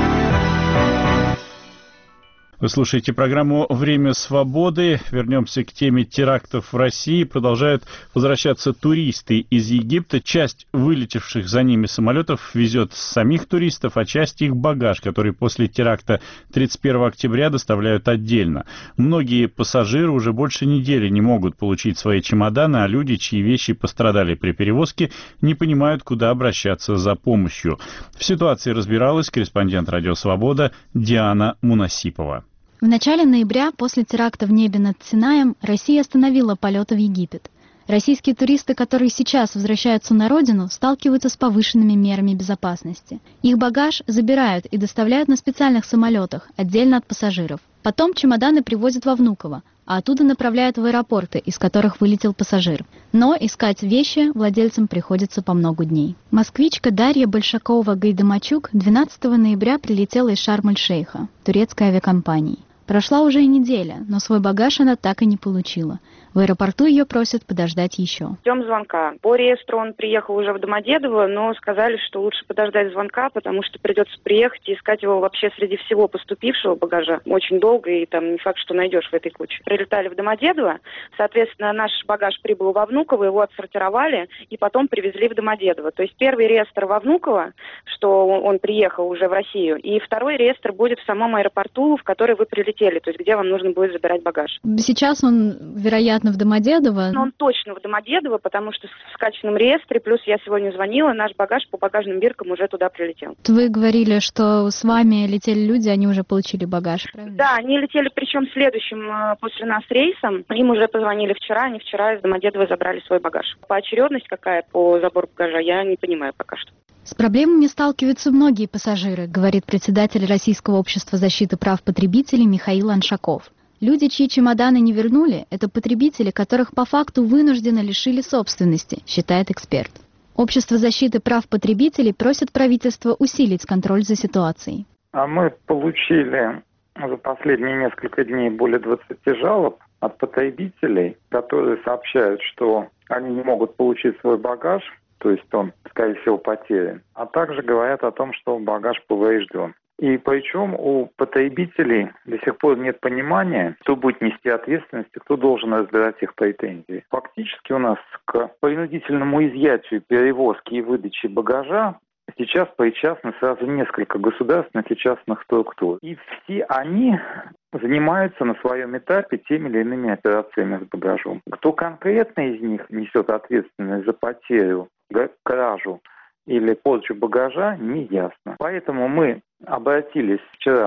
Вы слушаете программу «Время свободы». Вернемся к теме терактов в России. Продолжают возвращаться туристы из Египта. Часть вылетевших за ними самолетов везет самих туристов, а часть их багаж, который после теракта 31 октября доставляют отдельно. Многие пассажиры уже больше недели не могут получить свои чемоданы, а люди, чьи вещи пострадали при перевозке, не понимают, куда обращаться за помощью. В ситуации разбиралась корреспондент «Радио Свобода» Диана Мунасипова. В начале ноября, после теракта в небе над Синаем, Россия остановила полеты в Египет. Российские туристы, которые сейчас возвращаются на родину, сталкиваются с повышенными мерами безопасности. Их багаж забирают и доставляют на специальных самолетах, отдельно от пассажиров. Потом чемоданы привозят во Внуково, а оттуда направляют в аэропорты, из которых вылетел пассажир. Но искать вещи владельцам приходится по много дней. Москвичка Дарья Большакова-Гайдамачук 12 ноября прилетела из Шарм-эль-Шейха, турецкой авиакомпании. Прошла уже и неделя, но свой багаж она так и не получила. В аэропорту ее просят подождать еще. Ждем звонка. По реестру он приехал уже в Домодедово, но сказали, что лучше подождать звонка, потому что придется приехать и искать его вообще среди всего поступившего багажа. Очень долго, и там не факт, что найдешь в этой куче. Прилетали в Домодедово, соответственно, наш багаж прибыл во Внуково, его отсортировали и потом привезли в Домодедово. То есть первый реестр во Внуково, что он приехал уже в Россию, и второй реестр будет в самом аэропорту, в который вы прилетели, то есть где вам нужно будет забирать багаж. Сейчас он, вероятно, в Домодедово. Он точно в Домодедово, потому что в скачанном реестре, плюс я сегодня звонила, наш багаж по багажным биркам уже туда прилетел. Вы говорили, что с вами летели люди, они уже получили багаж, правильно? Да, они летели, причем следующим после нас рейсом. Им уже позвонили вчера, они вчера из Домодедова забрали свой багаж. Поочередность какая по забору багажа, я не понимаю пока что. С проблемами сталкиваются многие пассажиры, говорит председатель Российского общества защиты прав потребителей Михаил Аншаков. Люди, чьи чемоданы не вернули, это потребители, которых по факту вынужденно лишили собственности, считает эксперт. Общество защиты прав потребителей просит правительство усилить контроль за ситуацией. А мы получили за последние несколько дней более 20 жалоб от потребителей, которые сообщают, что они не могут получить свой багаж, то есть он, скорее всего, потерян, а также говорят о том, что багаж поврежден. И причем у потребителей до сих пор нет понимания, кто будет нести ответственность и кто должен разбирать их претензии. Фактически у нас к принудительному изъятию, перевозке и выдаче багажа сейчас причастны сразу несколько государственных и частных структур. И все они занимаются на своем этапе теми или иными операциями с багажом. Кто конкретно из них несет ответственность за потерю, кражу или порчу багажа, не ясно. Поэтому мы обратились вчера в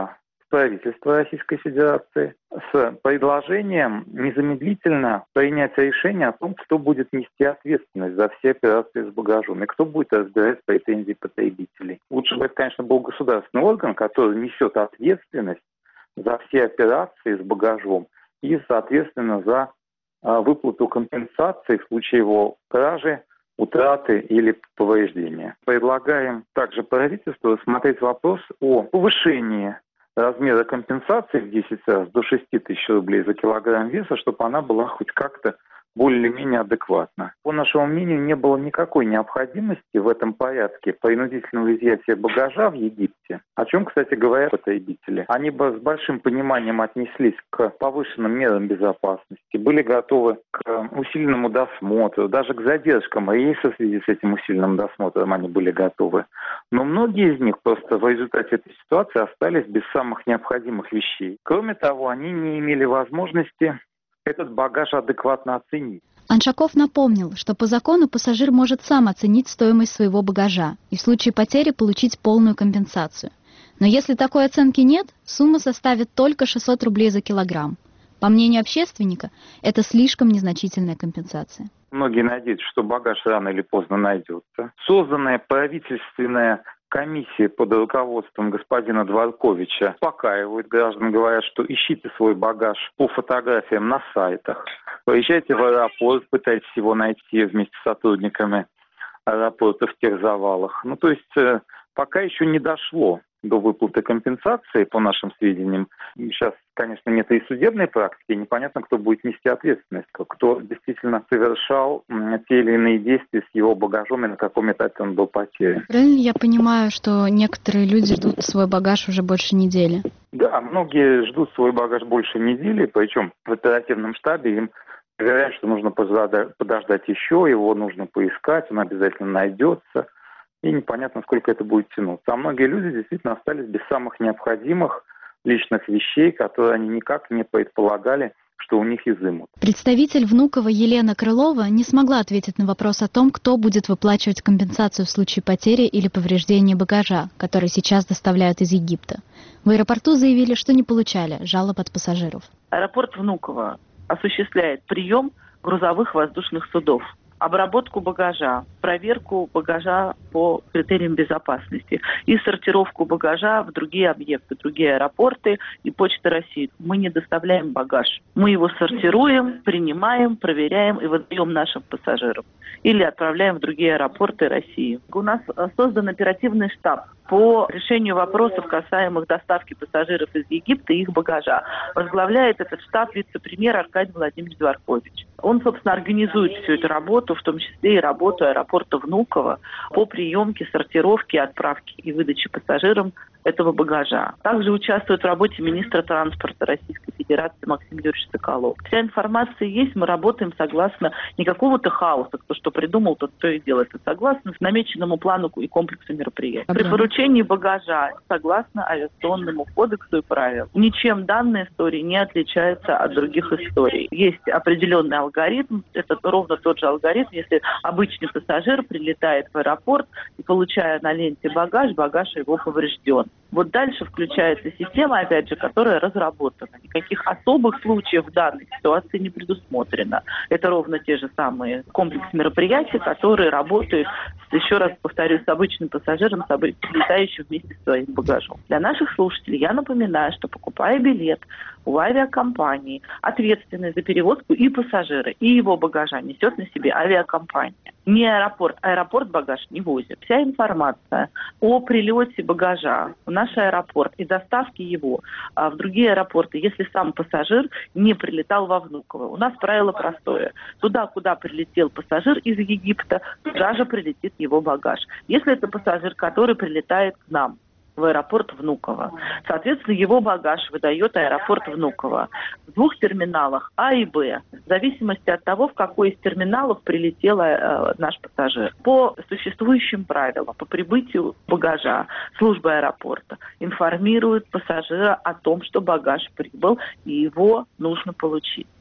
правительства Российской Федерации с предложением незамедлительно принять решение о том, кто будет нести ответственность за все операции с багажом и кто будет разбирать претензии потребителей. Лучше бы это, конечно, был государственный орган, который несет ответственность за все операции с багажом и, соответственно, за выплату компенсации в случае его кражи, утраты или повреждения. Предлагаем также правительству рассмотреть вопрос о повышении размера компенсации в 10 раз до 6 тысяч рублей за килограмм веса, чтобы она была хоть как-то более-менее адекватна. По нашему мнению, не было никакой необходимости в этом порядке принудительного изъятия багажа в Египте, о чем, кстати говоря, потребители. Они бы с большим пониманием отнеслись к повышенным мерам безопасности, были готовы к усиленному досмотру, даже к задержкам рейса в связи с этим усиленным досмотром они были готовы. Но многие из них просто в результате этой ситуации остались без самых необходимых вещей. Кроме того, они не имели возможности этот багаж адекватно оценить. Аншаков напомнил, что по закону пассажир может сам оценить стоимость своего багажа и в случае потери получить полную компенсацию. Но если такой оценки нет, сумма составит только 600 рублей за килограмм. По мнению общественника, это слишком незначительная компенсация. Многие надеются, что багаж рано или поздно найдется. Созданная правительственная комиссия под руководством господина Дворковича успокаивает граждан, говорят, что ищите свой багаж по фотографиям на сайтах. Поезжайте в аэропорт, пытайтесь его найти вместе с сотрудниками аэропорта в тех завалах. То есть пока еще не дошло до выплаты компенсации, по нашим сведениям. Сейчас, конечно, нет и судебной практики, непонятно, кто будет нести ответственность, кто действительно совершал те или иные действия с его багажом и на каком этапе он был потерян. Правильно я понимаю, что некоторые люди ждут свой багаж уже больше недели? Да, многие ждут свой багаж больше недели, причем в оперативном штабе им говорят, что нужно подождать еще, его нужно поискать, он обязательно найдется. И непонятно, сколько это будет тянуться. А многие люди действительно остались без самых необходимых личных вещей, которые они никак не предполагали, что у них изымут. Представитель Внуково Елена Крылова не смогла ответить на вопрос о том, кто будет выплачивать компенсацию в случае потери или повреждения багажа, который сейчас доставляют из Египта. В аэропорту заявили, что не получали жалоб от пассажиров. Аэропорт Внуково осуществляет прием грузовых воздушных судов, обработку багажа, проверку багажа по критериям безопасности и сортировку багажа в другие объекты, другие аэропорты и Почта России. Мы не доставляем багаж. Мы его сортируем, принимаем, проверяем и выдаем нашим пассажирам. Или отправляем в другие аэропорты России. У нас создан оперативный штаб по решению вопросов, касаемых доставки пассажиров из Египта и их багажа. Возглавляет этот штаб вице-премьер Аркадий Владимирович Дворкович. Он, собственно, организует всю эту работу, в том числе и работу аэропорта Внуково по приемке, сортировке, отправке и выдаче пассажирам этого багажа. Также участвует в работе министра транспорта Российской Федерации Максим Юрьевич Соколов. Вся информация есть, мы работаем согласно не какого-то хаоса, кто что придумал, тот то и делает, а согласно намеченному плану и комплексу мероприятий. При поручении багажа, согласно авиационному кодексу и правилам, ничем данная история не отличается от других историй. Есть определенный алгоритм, это ровно тот же алгоритм, если обычный пассажир прилетает в аэропорт и, получая на ленте багаж его поврежден. Вот дальше включается система, опять же, которая разработана. Никаких особых случаев в данной ситуации не предусмотрено. Это ровно те же самые комплекс мероприятий, которые работают, еще раз повторюсь, с обычным пассажиром, прилетающим вместе с своим багажом. Для наших слушателей я напоминаю, что покупая билет у авиакомпании, ответственность за перевозку и пассажира, и его багажа несет на себе авиакомпания. Не аэропорт. Аэропорт багаж не возит. Вся информация о прилете багажа в наш аэропорт и доставке его в другие аэропорты, если сам пассажир не прилетал во Внуково. У нас правило простое. Туда, куда прилетел пассажир из Египта, туда же прилетит его багаж. Если это пассажир, который прилетает к нам в аэропорт Внуково, соответственно, его багаж выдает аэропорт Внуково в двух терминалах А и Б, в зависимости от того, в какой из терминалов прилетел наш пассажир. По существующим правилам, по прибытию багажа, служба аэропорта информирует пассажира о том, что багаж прибыл и его нужно получить.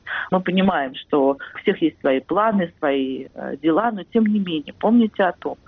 Мы понимаем, что у всех есть свои планы, свои дела, но тем не менее помните о том,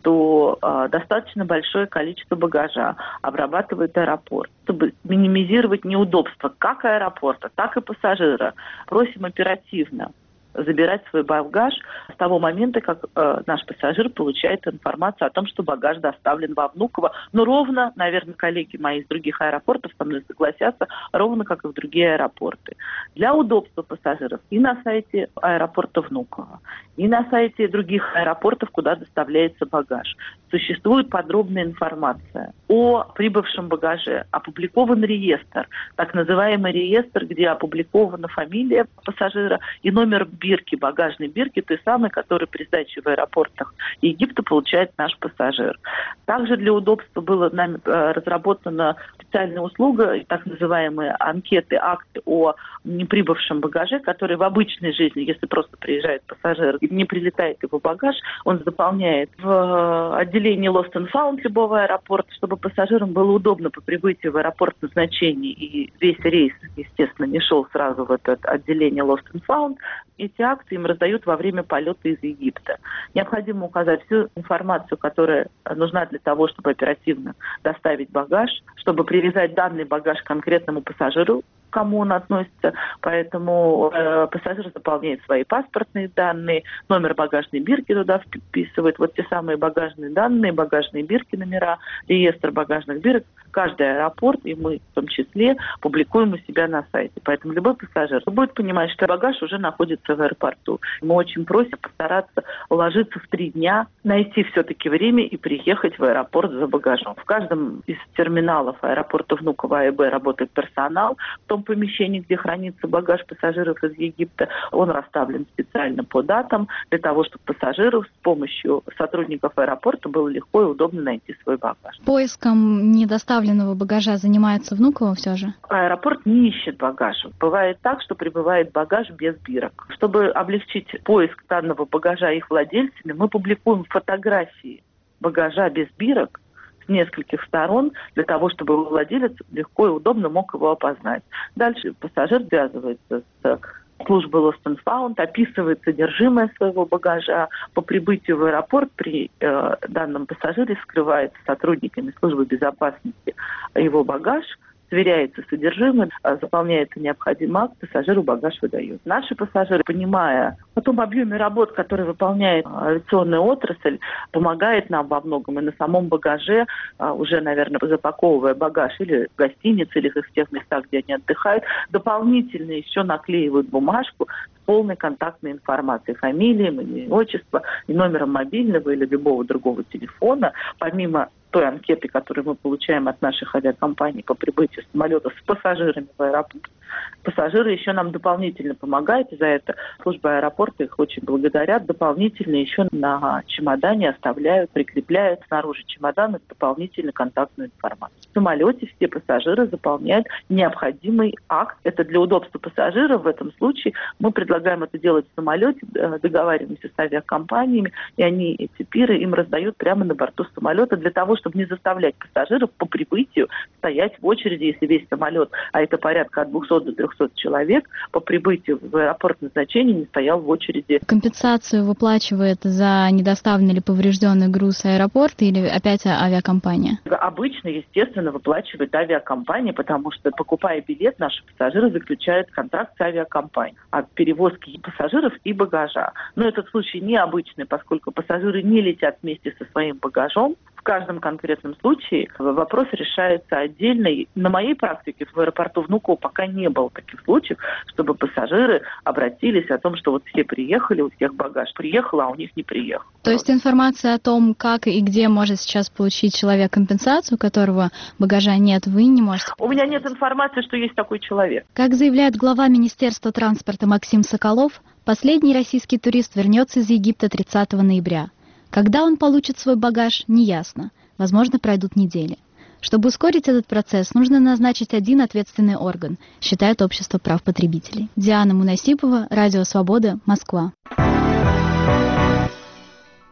что достаточно большое количество багажа обрабатывает аэропорт. Чтобы минимизировать неудобства как аэропорта, так и пассажира, просим оперативно забирать свой багаж с того момента, как наш пассажир получает информацию о том, что багаж доставлен во Внуково. Но ровно, наверное, коллеги мои из других аэропортов со мной согласятся, ровно как и в другие аэропорты. Для удобства пассажиров и на сайте аэропорта Внуково, и на сайте других аэропортов, куда доставляется багаж, существует подробная информация о прибывшем багаже. Опубликован реестр, так называемый реестр, где опубликована фамилия пассажира и номер бирки, багажной бирки, той самой, которую при сдаче в аэропортах Египта получает наш пассажир. Также для удобства была нами разработана специальная услуга, так называемые анкеты, акты о неприбывшем багаже, которые в обычной жизни, если просто приезжает пассажир и не прилетает его багаж, он заполняет в отделении Lost and Found любого аэропорта, чтобы пассажирам было удобно по прибытию в аэропорт назначения, и весь рейс, естественно, не шел сразу в это отделение Lost and Found. Эти акты им раздают во время полета из Египта. Необходимо указать всю информацию, которая нужна для того, чтобы оперативно доставить багаж, чтобы привязать данный багаж к конкретному пассажиру, к кому он относится. Поэтому пассажир заполняет свои паспортные данные, номер багажной бирки туда вписывает, вот те самые багажные данные, багажные бирки, номера, реестр багажных бирок. Каждый аэропорт, и мы в том числе, публикуем у себя на сайте. Поэтому любой пассажир будет понимать, что багаж уже находится в аэропорту. Мы очень просим постараться уложиться в 3 дня, найти все-таки время и приехать в аэропорт за багажом. В каждом из терминалов аэропорта Внуково АЭБ работает персонал. В том помещении, где хранится багаж пассажиров из Египта, он расставлен специально по датам, для того, чтобы пассажиру с помощью сотрудников аэропорта было легко и удобно найти свой багаж. Поиском недоставленного багажа занимается Внуково все же? Аэропорт не ищет багаж. Бывает так, что прибывает багаж без бирок. Чтобы облегчить поиск данного багажа их владельцами, мы публикуем фотографии багажа без бирок с нескольких сторон, для того, чтобы владелец легко и удобно мог его опознать. Дальше пассажир связывается с службой Lost and Found, описывает содержимое своего багажа. По прибытию в аэропорт при данном пассажире скрывается сотрудниками службы безопасности его багаж, сверяется содержимое, заполняется необходимый акт, пассажиру багаж выдают. Наши пассажиры, понимая о том объеме работ, который выполняет авиационная отрасль, помогает нам во многом и на самом багаже, уже, наверное, запаковывая багаж или в гостинице, или в тех местах, где они отдыхают, дополнительно еще наклеивают бумажку с полной контактной информацией, фамилией, имя, отчество, и номером мобильного или любого другого телефона, помимо той анкеты, которую мы получаем от наших авиакомпаний по прибытию самолета с пассажирами в аэропорт. Пассажиры еще нам дополнительно помогают, и за это служба аэропорта их очень благодарят. Дополнительно еще на чемодане оставляют, прикрепляют снаружи чемодана дополнительно контактную информацию. В самолете все пассажиры заполняют необходимый акт. Это для удобства пассажира. В этом случае мы предлагаем это делать в самолете, договариваемся с авиакомпаниями, и они эти пиры им раздают прямо на борту самолета для того, чтобы не заставлять пассажиров по прибытию стоять в очереди, если весь самолет, а это порядка от 200 до 300 человек, по прибытию в аэропорт назначения не стоял в очереди. Компенсацию выплачивает за недоставленный или поврежденный груз аэропорт или опять авиакомпания? Обычно, естественно, выплачивает авиакомпания, потому что, покупая билет, наши пассажиры заключают контракт с авиакомпанией о перевозке пассажиров и багажа. Но этот случай необычный, поскольку пассажиры не летят вместе со своим багажом. В каждом конкретном случае вопрос решается отдельно. И на моей практике в аэропорту Внуково пока не было таких случаев, чтобы пассажиры обратились о том, что вот все приехали, у всех багаж приехал, а у них не приехал. То есть информация о том, как и где может сейчас получить человек компенсацию, у которого багажа нет, вы не можете? У меня нет информации, что есть такой человек. Как заявляет глава Министерства транспорта Максим Соколов, последний российский турист вернется из Египта 30 ноября. Когда он получит свой багаж, неясно. Возможно, пройдут недели. Чтобы ускорить этот процесс, нужно назначить один ответственный орган, считает Общество прав потребителей. Диана Мунасипова, Радио Свобода, Москва.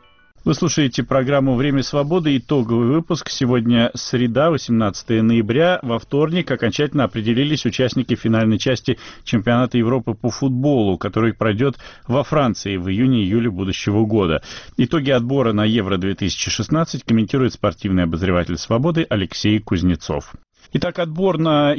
Вы слушаете программу «Время свободы», итоговый выпуск. Сегодня среда, 18 ноября. Во вторник окончательно определились участники финальной части чемпионата Европы по футболу, который пройдет во Франции в июне-июле будущего года. Итоги отбора на Евро-2016 комментирует спортивный обозреватель «Свободы» Алексей Кузнецов. Итак, отбор на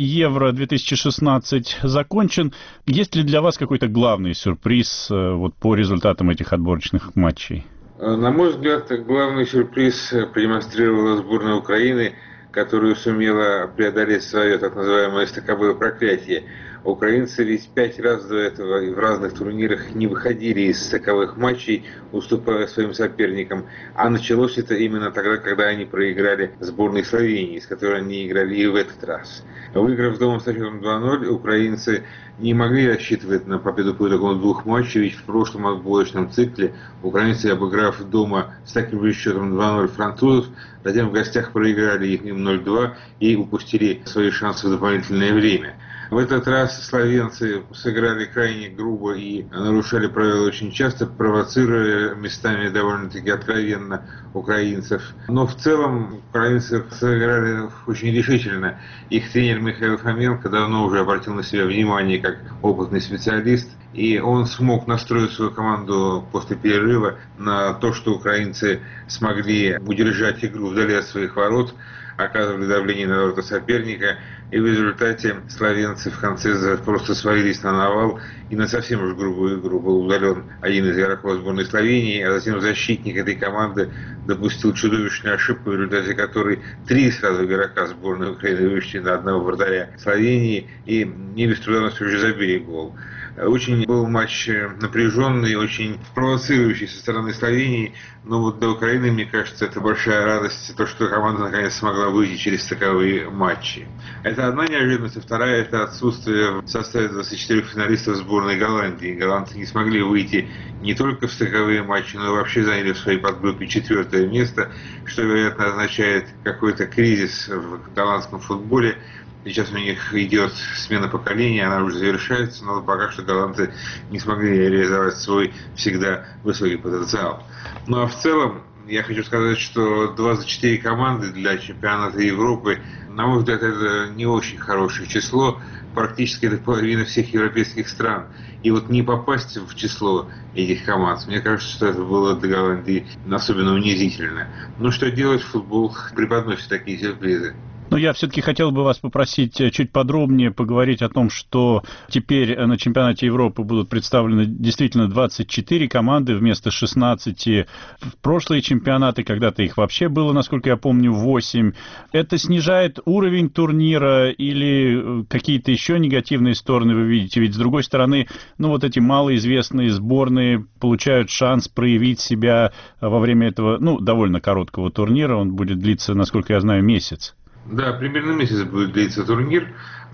Евро-2016 закончен. Есть ли для вас какой-то главный сюрприз по результатам этих отборочных матчей? На мой взгляд, главный сюрприз продемонстрировала сборная Украины, которая сумела преодолеть свое так называемое стыковое проклятие. Украинцы ведь 5 раз до этого в разных турнирах не выходили из стыковых матчей, уступая своим соперникам. А началось это именно тогда, когда они проиграли сборной Словении, с которой они играли и в этот раз. Выиграв дома со счетом 2-0, украинцы не могли рассчитывать на победу по итогам 2 матчей, ведь в прошлом отборочном цикле украинцы, обыграв дома с таким же счетом 2-0 французов, затем в гостях проиграли их 0-2 и упустили свои шансы в дополнительное время. В этот раз словенцы сыграли крайне грубо и нарушали правила очень часто, провоцируя местами довольно-таки откровенно украинцев. Но в целом украинцы сыграли очень решительно. Их тренер Михаил Фоменко давно уже обратил на себя внимание как опытный специалист, и он смог настроить свою команду после перерыва на то, что украинцы смогли удержать игру вдали от своих ворот, оказывали давление на ворота соперника, и в результате словенцы в конце просто свалились на навал, и на совсем уж грубую игру был удален один из игроков сборной Словении, а затем защитник этой команды допустил чудовищную ошибку, в результате которой 3 сразу игрока сборной Украины вышли на одного вратаря Словении и не без труда уже забили гол. Очень был матч напряженный, очень провоцирующий со стороны Словении, но вот для Украины, мне кажется, это большая радость, то, что команда наконец смогла выйти через таковые матчи. Это одна неожиданность, а вторая – это отсутствие в составе 24 финалистов сборной Голландии. Голландцы не смогли выйти не только в стыковые матчи, но и вообще заняли в своей подгруппе 4-е место, что, вероятно, означает какой-то кризис в голландском футболе. Сейчас у них идет смена поколения, она уже завершается, но пока что голландцы не смогли реализовать свой всегда высокий потенциал. Ну а в целом, я хочу сказать, что 24 команды для чемпионата Европы, на мой взгляд, это не очень хорошее число. Практически это половина всех европейских стран. И вот не попасть в число этих команд, мне кажется, что это было для Голландии особенно унизительно. Но что делать, футбол преподносит такие сюрпризы. Но я все-таки хотел бы вас попросить чуть подробнее поговорить о том, что теперь на чемпионате Европы будут представлены действительно 24 команды вместо 16 в прошлые чемпионаты, когда-то их вообще было, насколько я помню, 8. Это снижает уровень турнира или какие-то еще негативные стороны вы видите? Ведь, с другой стороны, вот эти малоизвестные сборные получают шанс проявить себя во время этого, довольно короткого турнира. Он будет длиться, насколько я знаю, месяц. Да, примерно месяц будет длиться турнир,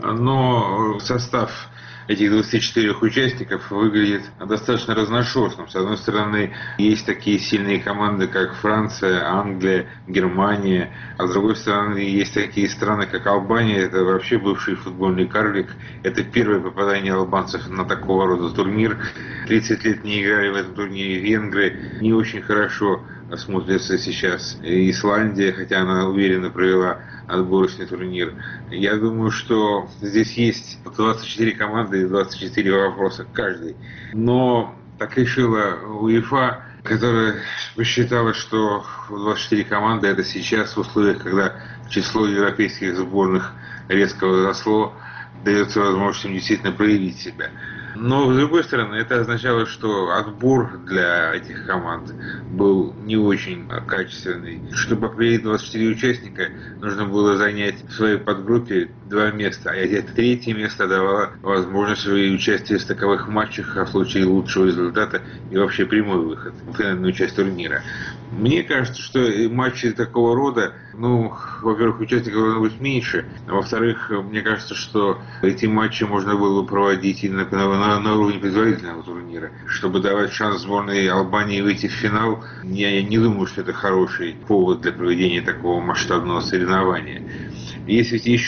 но состав этих 24 участников выглядит достаточно разношерстным. С одной стороны, есть такие сильные команды, как Франция, Англия, Германия, а с другой стороны, есть такие страны, как Албания, это вообще бывший футбольный карлик. Это первое попадание албанцев на такого рода турнир. 30 лет не играли в этом турнире венгры, не очень хорошо смотрится сейчас Исландия, хотя она уверенно провела отборочный турнир. Я думаю, что здесь есть 24 команды и 24 вопроса к каждой. Но так решила УЕФА, которая посчитала, что 24 команды это сейчас в условиях, когда число европейских сборных резко возросло, дается возможность им действительно проявить себя. Но, с другой стороны, это означало, что отбор для этих команд был не очень качественный. Чтобы определить 24 участника, нужно было занять в своей подгруппе 2 места, а это 3-е место давало возможность участия в таковых матчах, а в случае лучшего результата и вообще прямой выход в финальную часть турнира. Мне кажется, что матчи такого рода, во-первых, участников должно быть меньше, а во-вторых, мне кажется, что эти матчи можно было бы проводить и на уровне предварительного турнира, чтобы давать шанс сборной Албании выйти в финал. Я не думаю, что это хороший повод для проведения такого масштабного соревнования. Есть ведь еще один момент.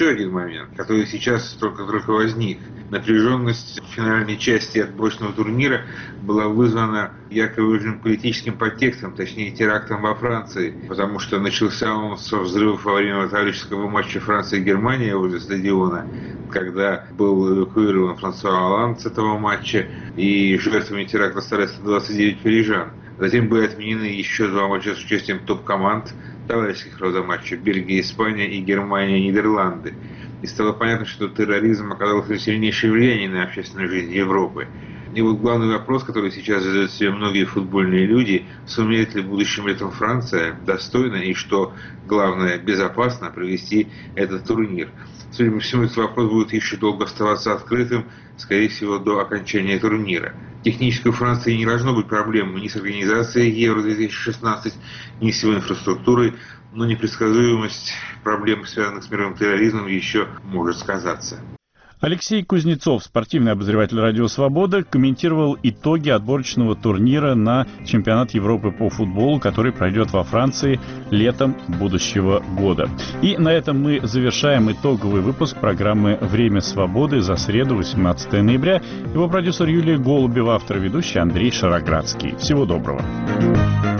момент, который сейчас только возник. Напряженность в финальной части отборочного турнира была вызвана якобы политическим подтекстом, точнее терактом во Франции, потому что начался он со взрывов во время товарищеского матча Франция и Германия возле стадиона, когда был эвакуирован Франсуа Олланд с этого матча, и жертвами теракта стали 129 парижан. Затем были отменены еще 2 матча с участием топ-команд товарищеских рода матчей: Бельгия, Испания и Германия, Нидерланды. И стало понятно, что терроризм оказал все сильнейшее влияние на общественную жизнь Европы. И вот главный вопрос, который сейчас задают себе многие футбольные люди: сумеет ли будущим летом Франция достойно и, что главное, безопасно провести этот турнир? Судя по всему, этот вопрос будет еще долго оставаться открытым, скорее всего, до окончания турнира. Технически у Франции не должно быть проблем ни с организацией Евро-2016, ни с его инфраструктурой, но непредсказуемость проблем, связанных с мировым терроризмом, еще может сказаться. Алексей Кузнецов, спортивный обозреватель «Радио Свобода», комментировал итоги отборочного турнира на чемпионат Европы по футболу, который пройдет во Франции летом будущего года. И на этом мы завершаем итоговый выпуск программы «Время свободы» за среду, 18 ноября. Его продюсер Юлия Голубева, автор и ведущий Андрей Шароградский. Всего доброго.